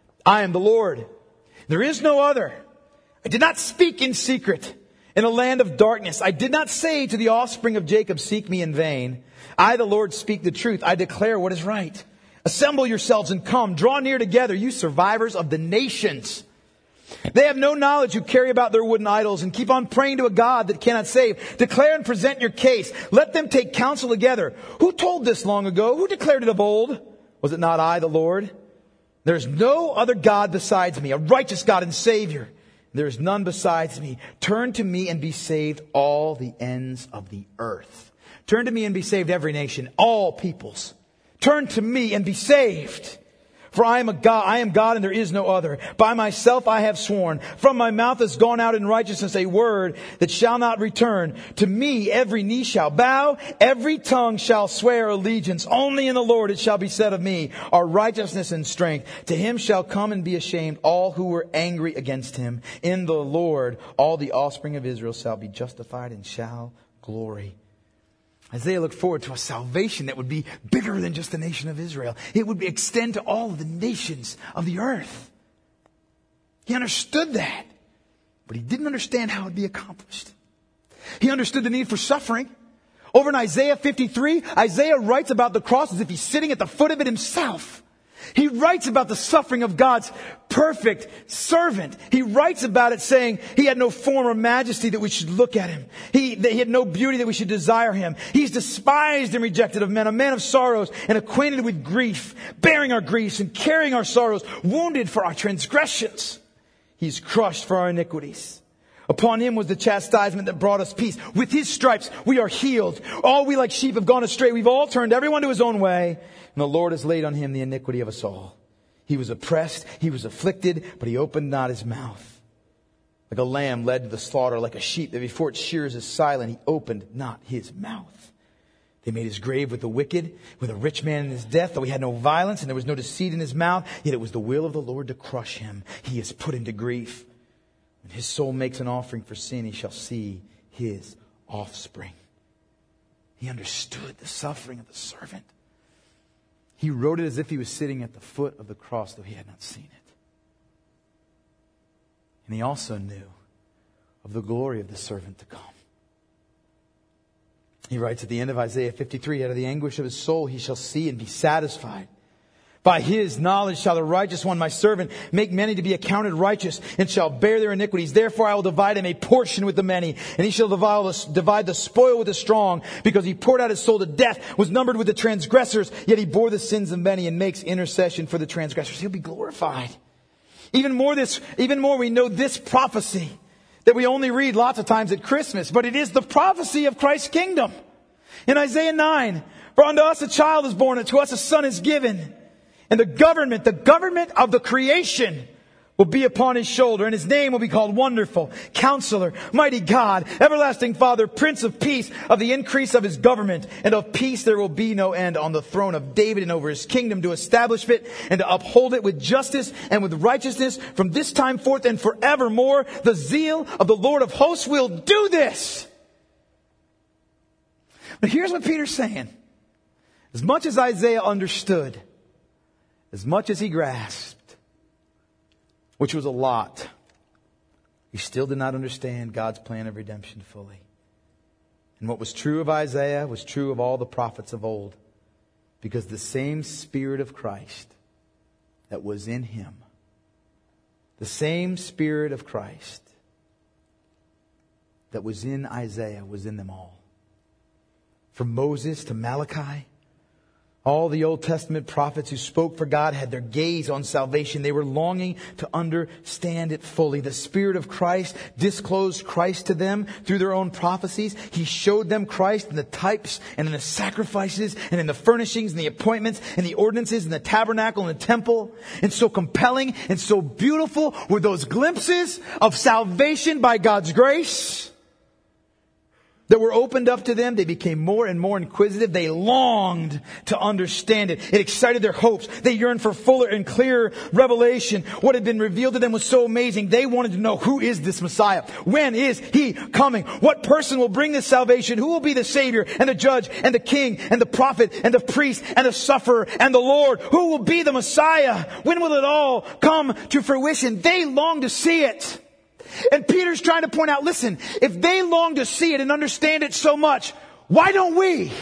Speaker 1: I am the Lord. There is no other. I did not speak in secret in a land of darkness. I did not say to the offspring of Jacob, seek me in vain. I, the Lord, speak the truth. I declare what is right. Assemble yourselves and come. Draw near together, you survivors of the nations. They have no knowledge who carry about their wooden idols and keep on praying to a God that cannot save. Declare and present your case. Let them take counsel together. Who told this long ago? Who declared it of old? Was it not I, the Lord? There is no other God besides me, a righteous God and Savior. There is none besides me. Turn to me and be saved, all the ends of the earth. Turn to me and be saved, every nation, all peoples. Turn to me and be saved. For I am a God, I am God and there is no other. By myself I have sworn. From my mouth has gone out in righteousness a word that shall not return. To me every knee shall bow, every tongue shall swear allegiance. Only in the Lord it shall be said of me, our righteousness and strength. To him shall come and be ashamed all who were angry against him. In the Lord all the offspring of Israel shall be justified and shall glory. Isaiah looked forward to a salvation that would be bigger than just the nation of Israel. It would extend to all of the nations of the earth. He understood that, but he didn't understand how it would be accomplished. He understood the need for suffering. Over in Isaiah fifty-three, Isaiah writes about the cross as if he's sitting at the foot of it himself. He writes about the suffering of God's perfect servant. He writes about it saying he had no form or majesty that we should look at him. He, that he had no beauty that we should desire him. He's despised and rejected of men, a man of sorrows and acquainted with grief, bearing our griefs and carrying our sorrows, wounded for our transgressions. He's crushed for our iniquities. Upon him was the chastisement that brought us peace. With his stripes we are healed. All we like sheep have gone astray. We've all turned everyone to his own way. And the Lord has laid on him the iniquity of us all. He was oppressed, he was afflicted, but he opened not his mouth. Like a lamb led to the slaughter, like a sheep that before its shears is silent, he opened not his mouth. They made his grave with the wicked, with a rich man in his death, though he had no violence and there was no deceit in his mouth. Yet it was the will of the Lord to crush him. He is put into grief. When his soul makes an offering for sin, he shall see his offspring. He understood the suffering of the servant. He wrote it as if he was sitting at the foot of the cross, though he had not seen it. And he also knew of the glory of the servant to come. He writes at the end of Isaiah fifty-three, out of the anguish of his soul he shall see and be satisfied. By his knowledge shall the righteous one, my servant, make many to be accounted righteous, and shall bear their iniquities. Therefore I will divide him a portion with the many, and he shall divide the spoil with the strong, because he poured out his soul to death, was numbered with the transgressors, yet he bore the sins of many and makes intercession for the transgressors. He'll be glorified. Even more this, even more we know this prophecy that we only read lots of times at Christmas, but it is the prophecy of Christ's kingdom. In Isaiah nine, for unto us a child is born, and to us a son is given. And the government, the government of the creation will be upon his shoulder. And his name will be called Wonderful, Counselor, Mighty God, Everlasting Father, Prince of Peace. Of the increase of his government and of peace there will be no end, on the throne of David and over his kingdom, to establish it and to uphold it with justice and with righteousness from this time forth and forevermore. The zeal of the Lord of hosts will do this. But here's what Peter's saying. As much as Isaiah understood, as much as he grasped, which was a lot, he still did not understand God's plan of redemption fully. And what was true of Isaiah was true of all the prophets of old, because the same Spirit of Christ that was in him, the same Spirit of Christ that was in Isaiah was in them all. From Moses to Malachi, all the Old Testament prophets who spoke for God had their gaze on salvation. They were longing to understand it fully. The Spirit of Christ disclosed Christ to them through their own prophecies. He showed them Christ in the types and in the sacrifices and in the furnishings and the appointments and the ordinances and the tabernacle and the temple. And so compelling and so beautiful were those glimpses of salvation by God's grace that were opened up to them. They became more and more inquisitive. They longed to understand it. It excited their hopes. They yearned for fuller and clearer revelation. What had been revealed to them was so amazing. They wanted to know, who is this Messiah? When is he coming? What person will bring this salvation? Who will be the Savior and the Judge and the King and the Prophet and the Priest and the Sufferer and the Lord? Who will be the Messiah? When will it all come to fruition? They longed to see it. And Peter's trying to point out, listen, if they long to see it and understand it so much, why don't we?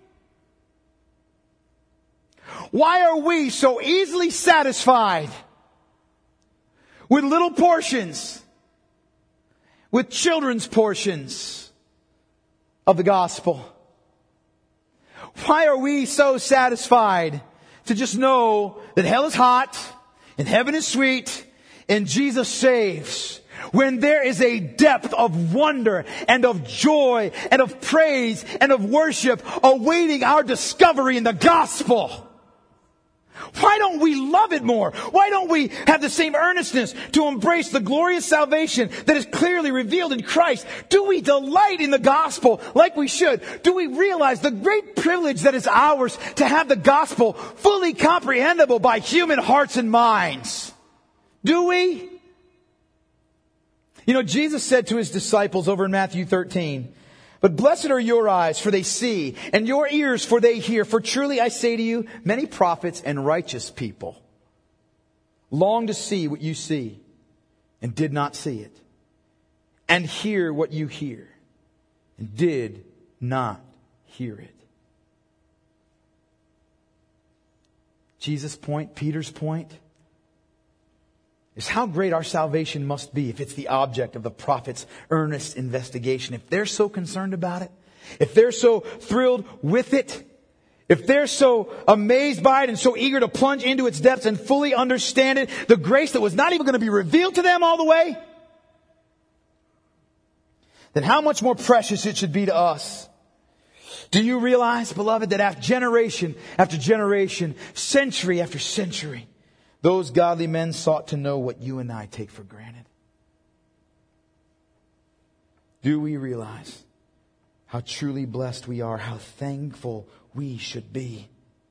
Speaker 1: Why are we so easily satisfied with little portions, with children's portions of the gospel? Why are we so satisfied to just know that hell is hot and heaven is sweet and Jesus saves, when there is a depth of wonder and of joy and of praise and of worship awaiting our discovery in the gospel? Why don't we love it more? Why don't we have the same earnestness to embrace the glorious salvation that is clearly revealed in Christ? Do we delight in the gospel like we should? Do we realize the great privilege that is ours to have the gospel fully comprehensible by human hearts and minds? Do we? You know, Jesus said to his disciples over in Matthew thirteen, but blessed are your eyes, for they see, and your ears, for they hear. For truly I say to you, many prophets and righteous people long to see what you see and did not see it, and hear what you hear and did not hear it. Jesus' point, Peter's point, is how great our salvation must be if it's the object of the prophet's earnest investigation. If they're so concerned about it, if they're so thrilled with it, if they're so amazed by it and so eager to plunge into its depths and fully understand it, the grace that was not even going to be revealed to them all the way, then how much more precious it should be to us. Do you realize, beloved, that after generation after generation, century after century, those godly men sought to know what you and I take for granted? Do we realize how truly blessed we are, how thankful we should be?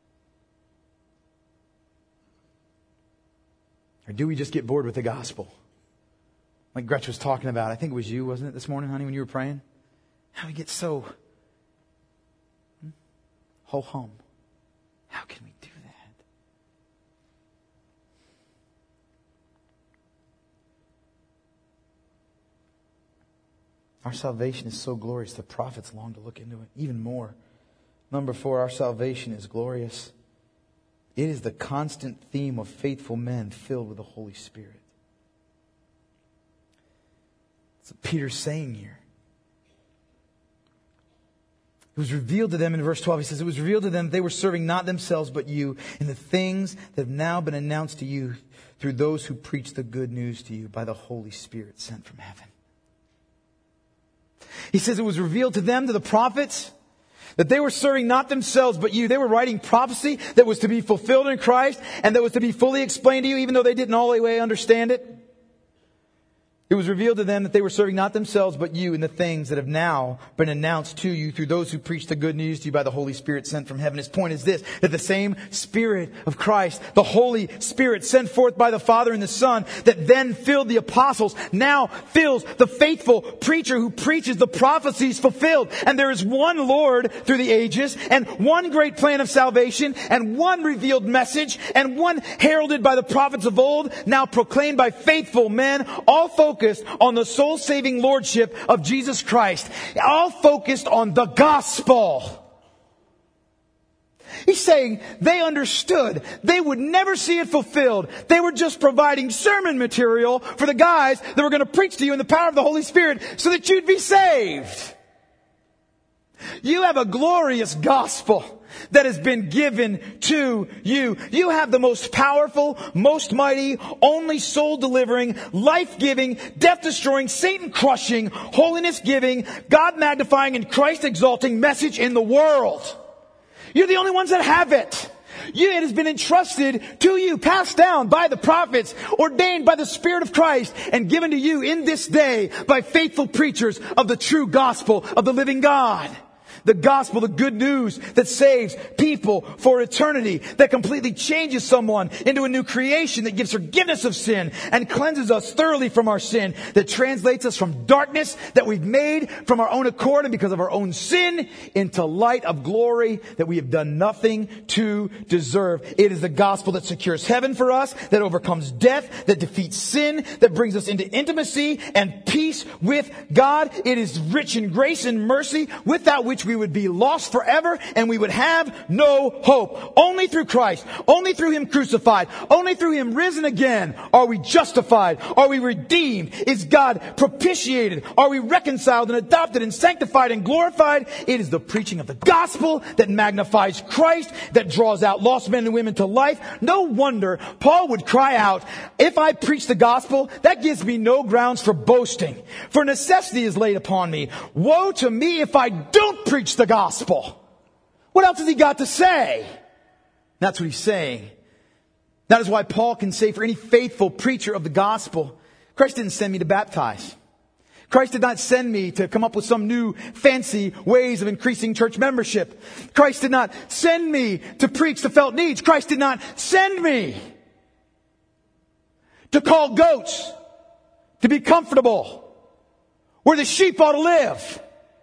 Speaker 1: Or do we just get bored with the gospel? Like Gretch was talking about. I think it was you, wasn't it, this morning, honey, when you were praying? How we get so Ho hum. How can we do that? Our salvation is so glorious, the prophets long to look into it even more. Number four, our salvation is glorious. It is the constant theme of faithful men filled with the Holy Spirit. That's what Peter's saying here. It was revealed to them in verse twelve. He says, it was revealed to them they were serving not themselves but you in the things that have now been announced to you through those who preach the good news to you by the Holy Spirit sent from heaven. He says it was revealed to them, to the prophets, that they were serving not themselves but you. They were writing prophecy that was to be fulfilled in Christ and that was to be fully explained to you even though they didn't all the way understand it. It was revealed to them that they were serving not themselves but you in the things that have now been announced to you through those who preach the good news to you by the Holy Spirit sent from heaven. His point is this, that the same Spirit of Christ, the Holy Spirit sent forth by the Father and the Son, that then filled the apostles, now fills the faithful preacher who preaches the prophecies fulfilled. And there is one Lord through the ages, and one great plan of salvation, and one revealed message, and one heralded by the prophets of old, now proclaimed by faithful men, all focused on the soul-saving lordship of Jesus Christ. All focused on the gospel. He's saying they understood. They would never see it fulfilled. They were just providing sermon material for the guys that were going to preach to you in the power of the Holy Spirit so that you'd be saved. You have a glorious gospel that has been given to you. You have the most powerful, most mighty, only soul-delivering, life-giving, death-destroying, Satan-crushing, holiness-giving, God-magnifying, and Christ-exalting message in the world. You're the only ones that have it. You, it has been entrusted to you, passed down by the prophets, ordained by the Spirit of Christ, and given to you in this day by faithful preachers of the true gospel of the living God. The gospel, the good news that saves people for eternity, that completely changes someone into a new creation, that gives forgiveness of sin and cleanses us thoroughly from our sin, that translates us from darkness that we've made from our own accord and because of our own sin into light of glory that we have done nothing to deserve. It is the gospel that secures heaven for us, that overcomes death, that defeats sin, that brings us into intimacy and peace with God. It is rich in grace and mercy, without which we We would be lost forever and we would have no hope. Only through Christ, only through Him crucified, only through Him risen again are we justified, are we redeemed, is God propitiated, are we reconciled and adopted and sanctified and glorified. It is the preaching of the gospel that magnifies Christ, that draws out lost men and women to life. No wonder Paul would cry out, if I preach the gospel, that gives me no grounds for boasting, for necessity is laid upon me. Woe to me if I don't preach the gospel. What else has he got to say? That's what he's saying. That is why Paul can say for any faithful preacher of the gospel, Christ didn't send me to baptize. Christ did not send me to come up with some new fancy ways of increasing church membership. Christ did not send me to preach the felt needs. Christ did not send me to call goats to be comfortable where the sheep ought to live.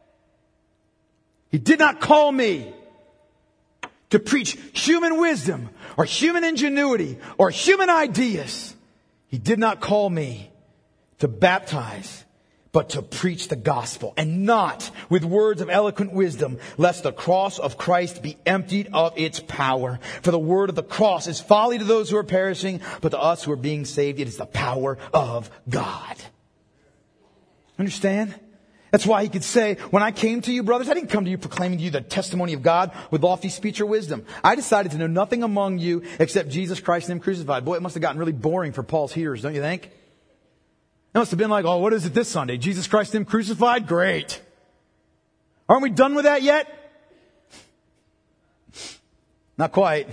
Speaker 1: He did not call me to preach human wisdom or human ingenuity or human ideas. He did not call me to baptize, but to preach the gospel, and not with words of eloquent wisdom, lest the cross of Christ be emptied of its power. For the word of the cross is folly to those who are perishing, but to us who are being saved, it is the power of God. Understand? That's why he could say, when I came to you, brothers, I didn't come to you proclaiming to you the testimony of God with lofty speech or wisdom. I decided to know nothing among you except Jesus Christ and Him crucified. Boy, it must have gotten really boring for Paul's hearers, don't you think? It must have been like, oh, what is it this Sunday? Jesus Christ and Him crucified? Great. Aren't we done with that yet? Not quite.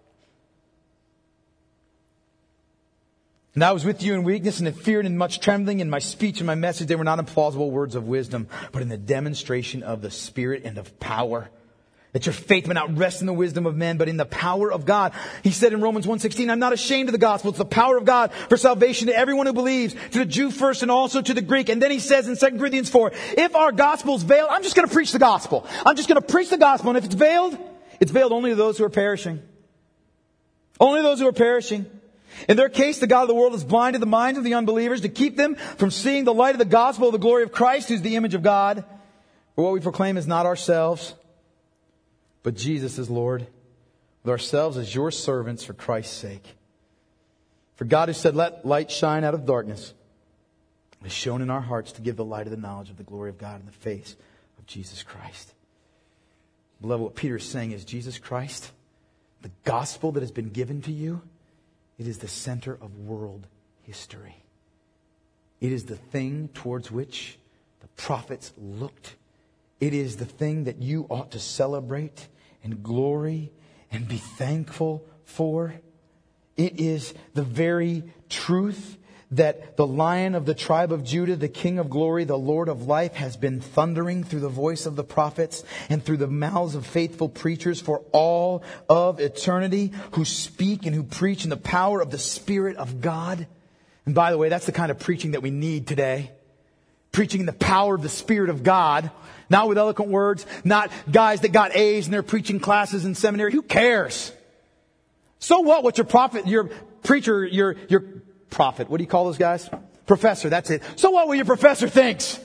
Speaker 1: And I was with you in weakness and in fear and in much trembling. In my speech and my message, they were not in plausible words of wisdom, but in the demonstration of the Spirit and of power. That your faith may not rest in the wisdom of men, but in the power of God. He said in Romans one sixteen, I'm not ashamed of the gospel. It's the power of God for salvation to everyone who believes, to the Jew first and also to the Greek. And then he says in Second Corinthians four, if our gospel is veiled, I'm just going to preach the gospel. I'm just going to preach the gospel. And if it's veiled,
Speaker 2: It's veiled only to those who are perishing. Only those who are perishing. In their case, the God of the world has blinded the minds of the unbelievers to keep them from seeing the light of the gospel of the glory of Christ, who's the image of God. For what we proclaim is not ourselves, but Jesus is Lord, with ourselves as your servants for Christ's sake. For God, who said, let light shine out of darkness, has shown in our hearts to give the light of the knowledge of the glory of God in the face of Jesus Christ. Beloved, what Peter is saying is Jesus Christ, the gospel that has been given to you, it is the center of world history. It is the thing towards which the prophets looked. It is the thing that you ought to celebrate and glory and be thankful for. It is the very truth that the Lion of the tribe of Judah, the King of glory, the Lord of life, has been thundering through the voice of the prophets and through the mouths of faithful preachers for all of eternity, who speak and who preach in the power of the Spirit of God. And by the way, that's the kind of preaching that we need today. Preaching in the power of the Spirit of God. Not with eloquent words, not guys that got A's in their preaching classes in seminary. Who cares? So what? What your prophet, your preacher, your, your prophet, what do you call those guys? Professor, that's it. So what what your professor thinks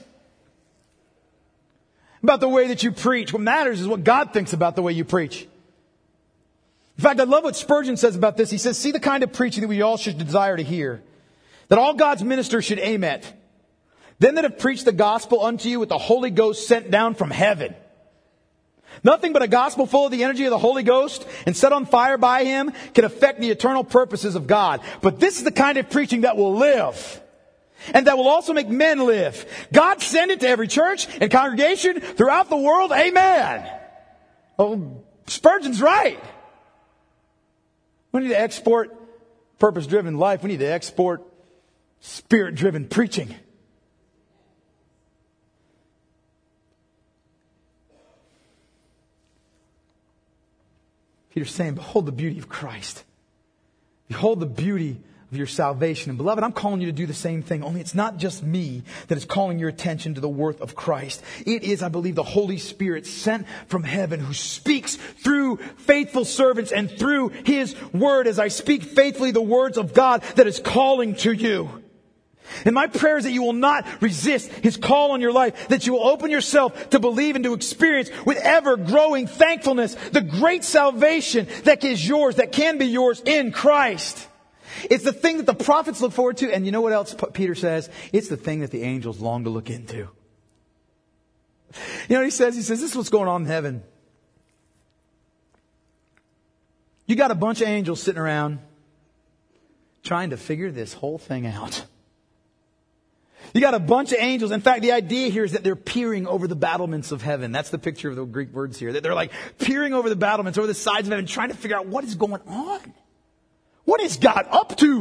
Speaker 2: about the way that you preach? What matters is what God thinks about the way you preach. In fact, I love what Spurgeon says about this. He says, see the kind of preaching that we all should desire to hear, that all God's ministers should aim at. Them that have preached the gospel unto you with the Holy Ghost sent down from heaven. Nothing but a gospel full of the energy of the Holy Ghost and set on fire by Him can affect the eternal purposes of God. But this is the kind of preaching that will live. And that will also make men live. God send it to every church and congregation throughout the world. Amen. Oh, Spurgeon's right. We need to export purpose-driven life. We need to export spirit-driven preaching. Peter's saying, behold the beauty of Christ. Behold the beauty of your salvation. And beloved, I'm calling you to do the same thing. Only it's not just me that is calling your attention to the worth of Christ. It is, I believe, the Holy Spirit sent from heaven who speaks through faithful servants and through His Word as I speak faithfully the words of God that is calling to you. And my prayer is that you will not resist His call on your life, that you will open yourself to believe and to experience with ever-growing thankfulness the great salvation that is yours, that can be yours in Christ. It's the thing that the prophets look forward to, and you know what else Peter says? It's the thing that the angels long to look into. You know what he says? He says, this is what's going on in heaven. You got a bunch of angels sitting around trying to figure this whole thing out. You got a bunch of angels. In fact, the idea here is that they're peering over the battlements of heaven. That's the picture of the Greek words here. That they're like peering over the battlements, over the sides of heaven, trying to figure out what is going on. What is God up to?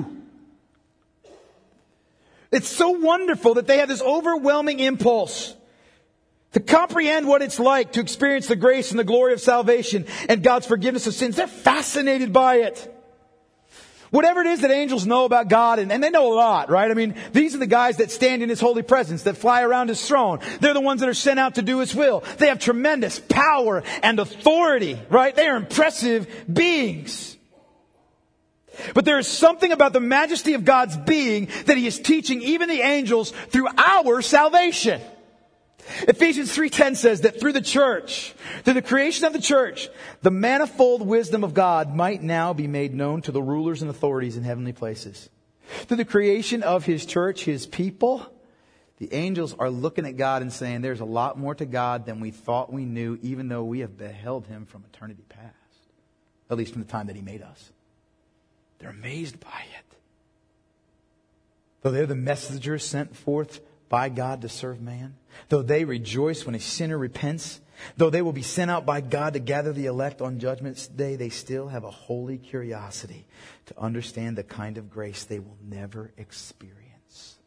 Speaker 2: It's so wonderful that they have this overwhelming impulse to comprehend what it's like to experience the grace and the glory of salvation and God's forgiveness of sins. They're fascinated by it. Whatever it is that angels know about God, and, and they know a lot, right? I mean, these are the guys that stand in His holy presence, that fly around His throne. They're the ones that are sent out to do His will. They have tremendous power and authority, right? They are impressive beings. But there is something about the majesty of God's being that He is teaching even the angels through our salvation. Ephesians three ten says that through the church, through the creation of the church, the manifold wisdom of God might now be made known to the rulers and authorities in heavenly places. Through the creation of His church, His people, the angels are looking at God and saying, there's a lot more to God than we thought we knew, even though we have beheld Him from eternity past. At least from the time that He made us. They're amazed by it. Though they're the messengers sent forth by God to serve man, though they rejoice when a sinner repents, though they will be sent out by God to gather the elect on Judgment Day, they still have a holy curiosity to understand the kind of grace they will never experience.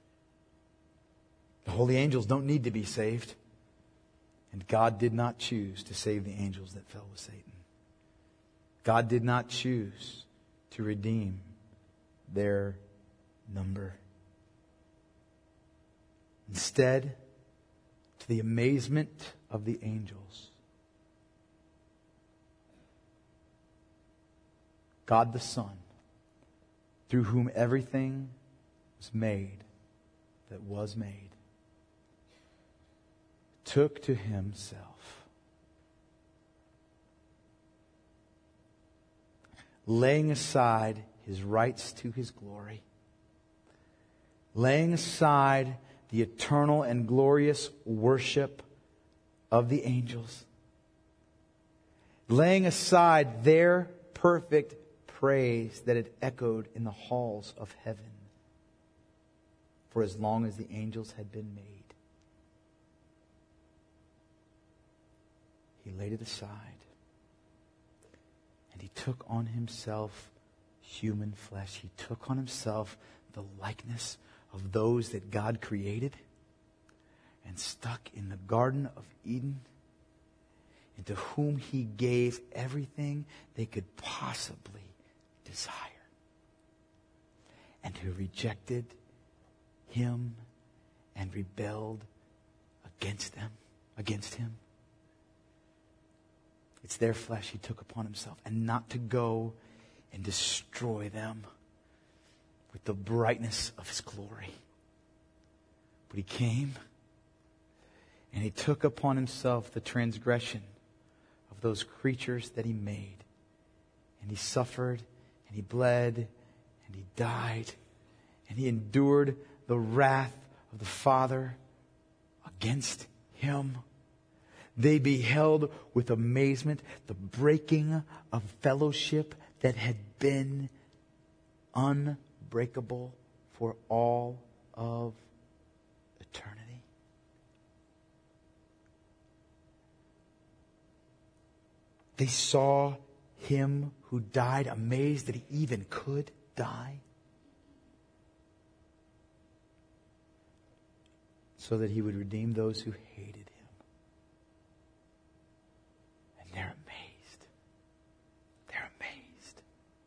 Speaker 2: The holy angels don't need to be saved, and God did not choose to save the angels that fell with Satan. God did not choose to redeem their number. Instead, to the amazement of the angels, God the Son, through whom everything was made that was made, took to himself, laying aside his rights to his glory, laying aside the eternal and glorious worship of the angels, laying aside their perfect praise that had echoed in the halls of heaven for as long as the angels had been made. He laid it aside, and he took on himself human flesh. He took on himself the likeness of those that God created and stuck in the Garden of Eden, into whom he gave everything they could possibly desire, and who rejected him and rebelled against them, against him. It's their flesh he took upon himself, and not to go and destroy them with the brightness of his glory. But he came and he took upon himself the transgression of those creatures that he made. And he suffered, and he bled, and he died, and he endured the wrath of the Father against him. They beheld with amazement the breaking of fellowship that had been unbreakable for all of eternity. They saw him who died, amazed that he even could die, so that he would redeem those who hated him. And they're amazed. They're amazed.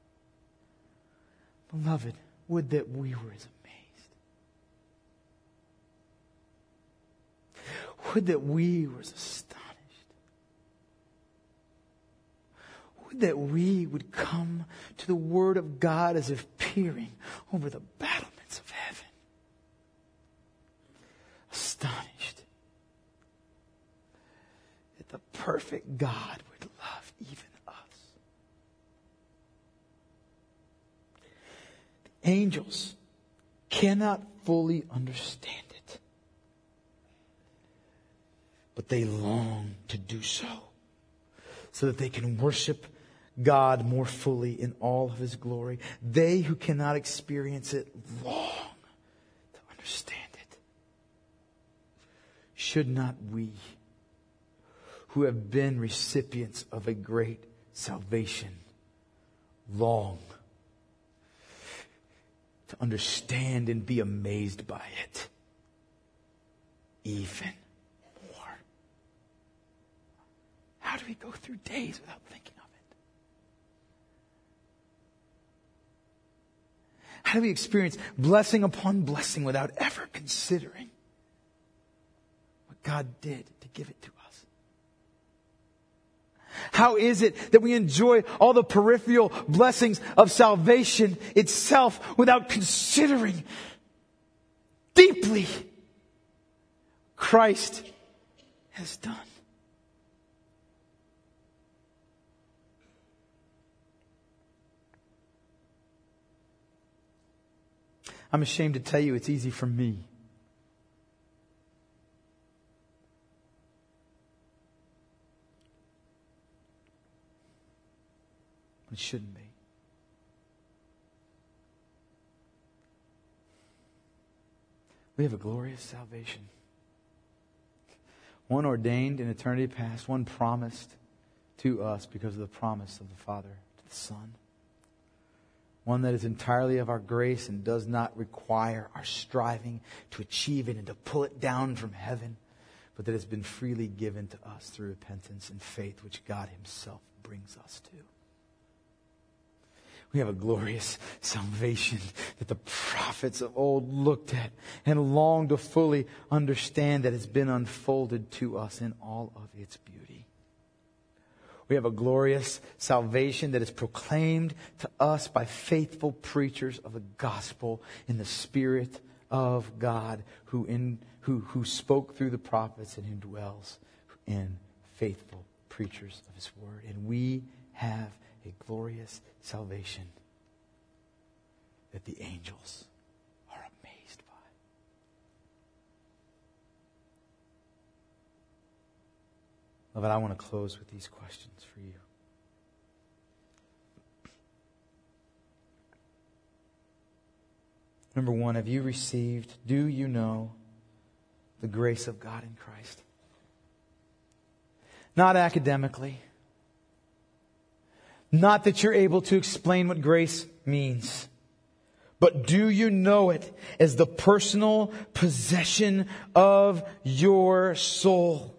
Speaker 2: Beloved, would that we were as amazed. Would that we were as astonished. Would that we would come to the Word of God as if peering over the battlements of heaven, astonished that the perfect God would love even us. The angels cannot fully understand it, but they long to do so, so that they can worship God more fully in all of his glory. They who cannot experience it long to understand it. Should not we, who have been recipients of a great salvation, long to understand and be amazed by it even more? How do we go through days without thinking of it? How do we experience blessing upon blessing without ever considering what God did to give it to us? How is it that we enjoy all the peripheral blessings of salvation itself without considering deeply what Christ has done? I'm ashamed to tell you it's easy for me. It shouldn't be. We have a glorious salvation. One ordained in eternity past, one promised to us because of the promise of the Father to the Son. One that is entirely of our grace and does not require our striving to achieve it and to pull it down from heaven, but that has been freely given to us through repentance and faith, which God himself brings us to. We have a glorious salvation that the prophets of old looked at and longed to fully understand, that has been unfolded to us in all of its beauty. We have a glorious salvation that is proclaimed to us by faithful preachers of the gospel in the Spirit of God who in who who spoke through the prophets and who dwells in faithful preachers of His word. And we have a glorious salvation that the angels are amazed by. Beloved, I want to close with these questions for you. Number one, have you received, do you know the grace of God in Christ? Not academically. Not that you're able to explain what grace means. But do you know it as the personal possession of your soul?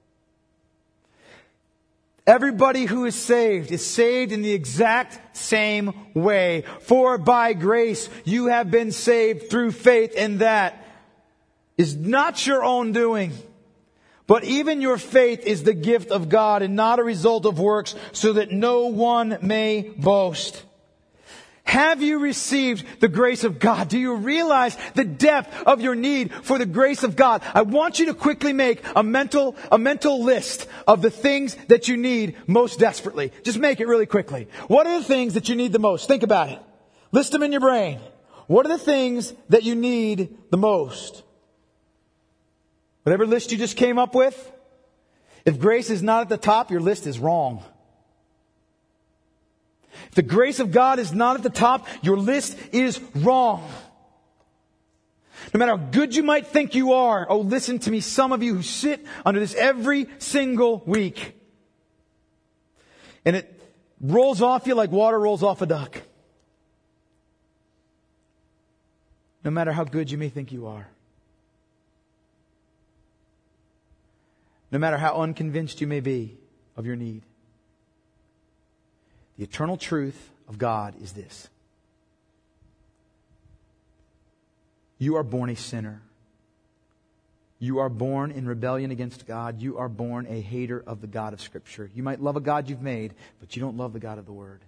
Speaker 2: Everybody who is saved is saved in the exact same way. For by grace you have been saved through faith, and that is not your own doing. But even your faith is the gift of God and not a result of works, so that no one may boast. Have you received the grace of God? Do you realize the depth of your need for the grace of God? I want you to quickly make a mental, a mental list of the things that you need most desperately. Just make it really quickly. What are the things that you need the most? Think about it. List them in your brain. What are the things that you need the most? Whatever list you just came up with, if grace is not at the top, your list is wrong. If the grace of God is not at the top, your list is wrong. No matter how good you might think you are, oh, listen to me, some of you who sit under this every single week, and it rolls off you like water rolls off a duck. No matter how good you may think you are. No matter how unconvinced you may be of your need. The eternal truth of God is this. You are born a sinner. You are born in rebellion against God. You are born a hater of the God of Scripture. You might love a God you've made, but you don't love the God of the Word.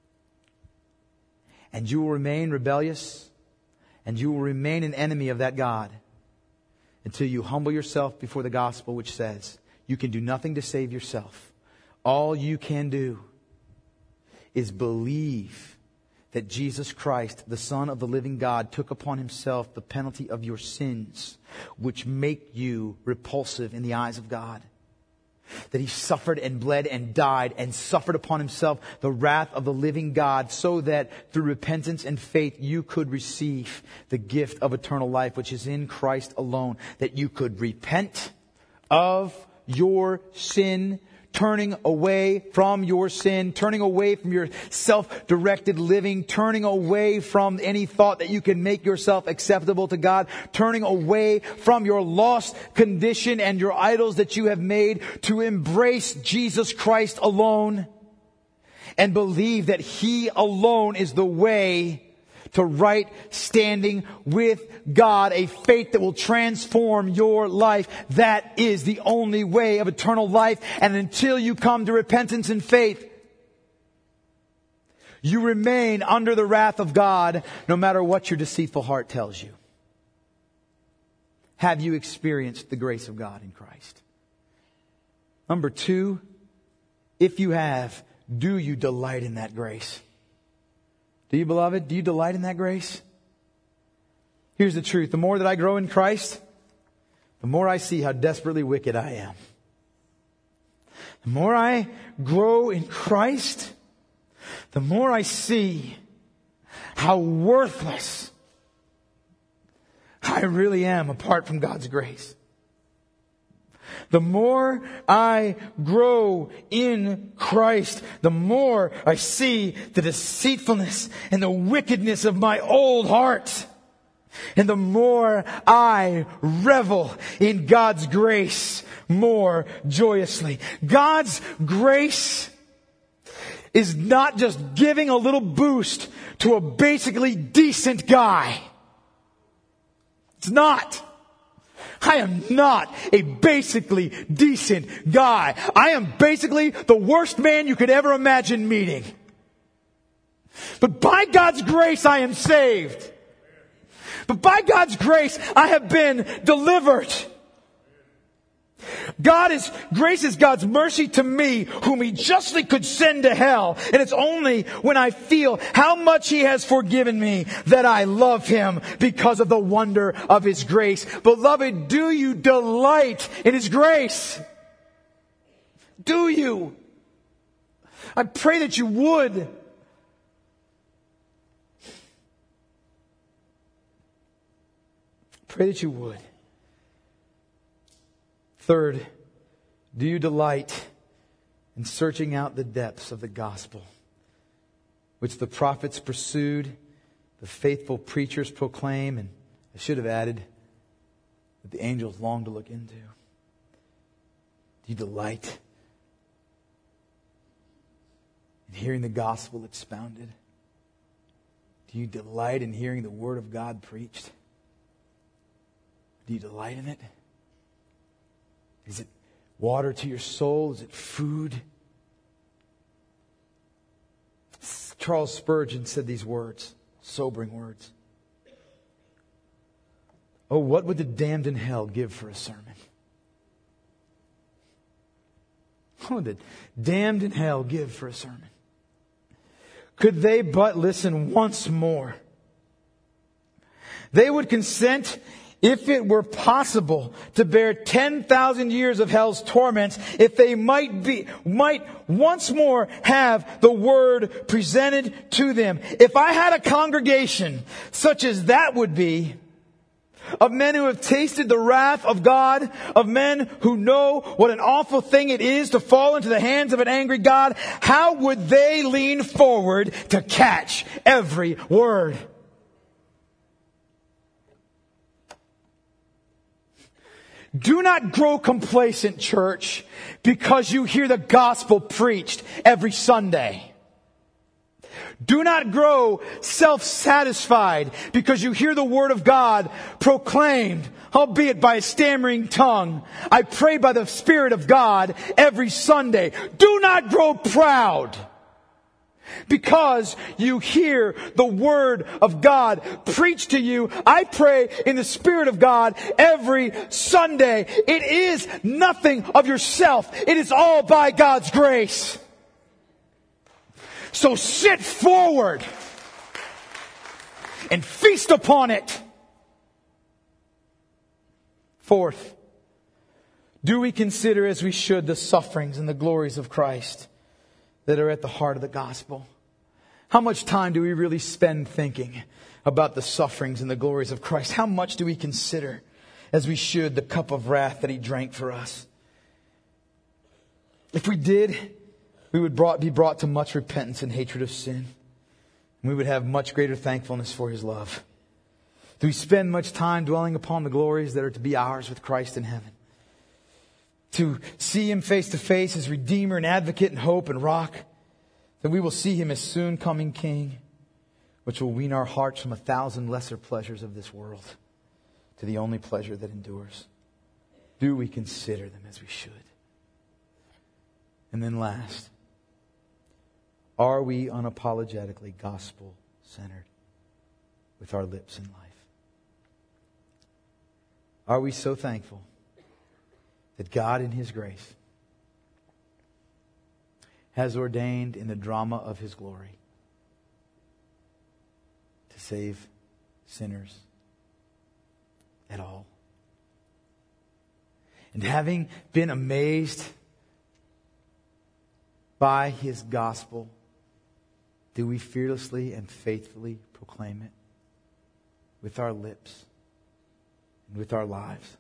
Speaker 2: And you will remain rebellious, and you will remain an enemy of that God until you humble yourself before the gospel, which says you can do nothing to save yourself. All you can do is believe that Jesus Christ, the Son of the living God, took upon Himself the penalty of your sins, which make you repulsive in the eyes of God. That He suffered and bled and died and suffered upon Himself the wrath of the living God, so that through repentance and faith you could receive the gift of eternal life, which is in Christ alone. That you could repent of your sin, turning away from your sin, turning away from your self-directed living, turning away from any thought that you can make yourself acceptable to God, turning away from your lost condition and your idols that you have made, to embrace Jesus Christ alone and believe that He alone is the way to right standing with God, a faith that will transform your life. That is the only way of eternal life. And until you come to repentance and faith, you remain under the wrath of God, no matter what your deceitful heart tells you. Have you experienced the grace of God in Christ? Number two, if you have, do you delight in that grace? Do you, beloved? Do you delight in that grace? Here's the truth. The more that I grow in Christ, the more I see how desperately wicked I am. The more I grow in Christ, the more I see how worthless I really am apart from God's grace. The more I grow in Christ, the more I see the deceitfulness and the wickedness of my old heart. And the more I revel in God's grace more joyously. God's grace is not just giving a little boost to a basically decent guy. It's not. I am not a basically decent guy. I am basically the worst man you could ever imagine meeting. But by God's grace, I am saved. But by God's grace, I have been delivered. God is, grace is God's mercy to me, whom He justly could send to hell. And it's only when I feel how much He has forgiven me that I love Him because of the wonder of His grace. Beloved, do you delight in His grace? Do you? I pray that you would. Pray that you would. Third, do you delight in searching out the depths of the gospel, which the prophets pursued, the faithful preachers proclaim, and I should have added that the angels long to look into? Do you delight in hearing the gospel expounded? Do you delight in hearing the word of God preached? Do you delight in it? Is it water to your soul? Is it food? Charles Spurgeon said these words, sobering words. Oh, what would the damned in hell give for a sermon? What would the damned in hell give for a sermon? Could they but listen once more? They would consent, if it were possible, to bear ten thousand years of hell's torments, if they might be, might once more have the word presented to them. If I had a congregation such as that would be, of men who have tasted the wrath of God, of men who know what an awful thing it is to fall into the hands of an angry God, how would they lean forward to catch every word? Do not grow complacent, church, because you hear the gospel preached every Sunday. Do not grow self-satisfied because you hear the word of God proclaimed, albeit by a stammering tongue. I pray by the Spirit of God every Sunday. Do not grow proud because you hear the word of God preached to you. I pray in the Spirit of God every Sunday. It is nothing of yourself. It is all by God's grace. So sit forward and feast upon it. Fourth, do we consider as we should the sufferings and the glories of Christ that are at the heart of the gospel? How much time do we really spend thinking about the sufferings and the glories of Christ? How much do we consider as we should the cup of wrath that He drank for us? If we did, we would brought, be brought to much repentance and hatred of sin. And we would have much greater thankfulness for His love. Do we spend much time dwelling upon the glories that are to be ours with Christ in heaven? To see Him face to face as Redeemer and Advocate and Hope and Rock. That we will see Him as soon coming King, which will wean our hearts from a thousand lesser pleasures of this world to the only pleasure that endures. Do we consider them as we should? And then last, are we unapologetically gospel-centered with our lips and life? Are we so thankful that God in His grace has ordained in the drama of His glory to save sinners at all? And having been amazed by His gospel, do we fearlessly and faithfully proclaim it with our lips and with our lives?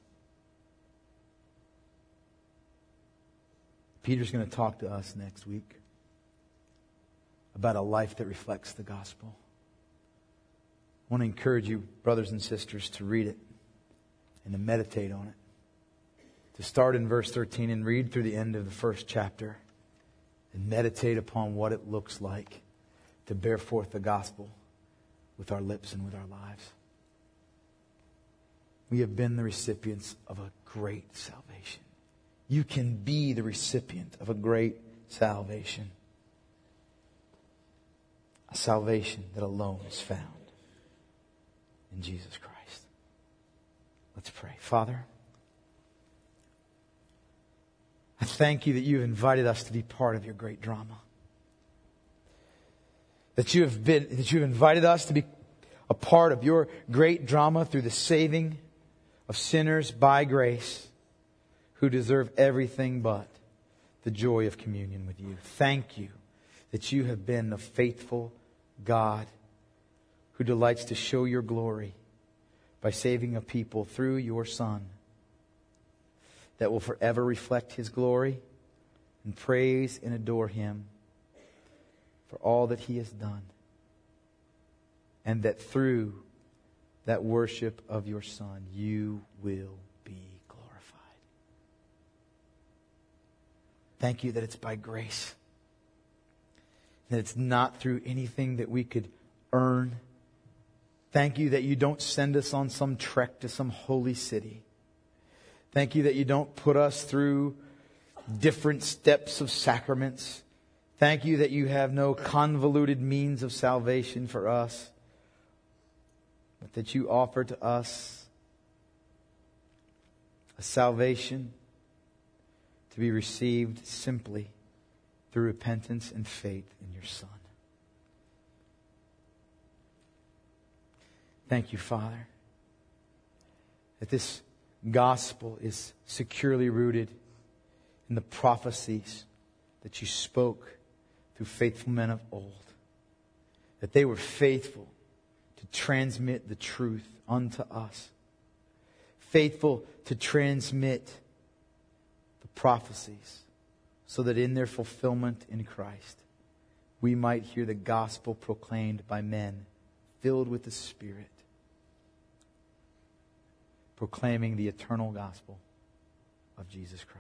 Speaker 2: Peter's going to talk to us next week about a life that reflects the gospel. I want to encourage you, brothers and sisters, to read it and to meditate on it. To start in verse thirteen and read through the end of the first chapter and meditate upon what it looks like to bear forth the gospel with our lips and with our lives. we have been the recipients of a great salvation. You can be the recipient of a great salvation. A salvation that alone is found in Jesus Christ. Let's pray. Father, I thank you that you have invited us to be part of your great drama. That you have been, that you have invited us to be a part of your great drama through the saving of sinners by grace who deserve everything but the joy of communion with you. Thank you that you have been a faithful God who delights to show your glory by saving a people through your Son that will forever reflect His glory and praise and adore Him for all that He has done. And that through that worship of your Son, you will be glorified. Thank you that it's by grace. That it's not through anything that we could earn. Thank you that you don't send us on some trek to some holy city. Thank you that you don't put us through different steps of sacraments. Thank you that you have no convoluted means of salvation for us, but that you offer to us a salvation to be received simply through repentance and faith in your Son. Thank you, Father, that this gospel is securely rooted in the prophecies that you spoke through faithful men of old. That they were faithful to transmit the truth unto us. Faithful to transmit the prophecies so that in their fulfillment in Christ, we might hear the gospel proclaimed by men filled with the Spirit, proclaiming the eternal gospel of Jesus Christ.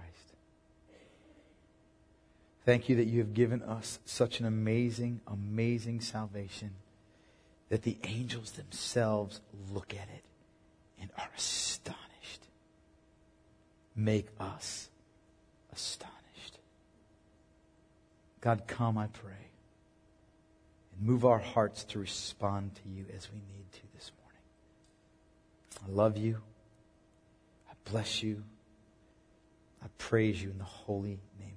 Speaker 2: Thank you that you have given us such an amazing, amazing salvation that the angels themselves look at it and are astonished. Make us astonished. God, come, I pray, and move our hearts to respond to you as we need to this morning. I love you. I bless you. I praise you in the holy name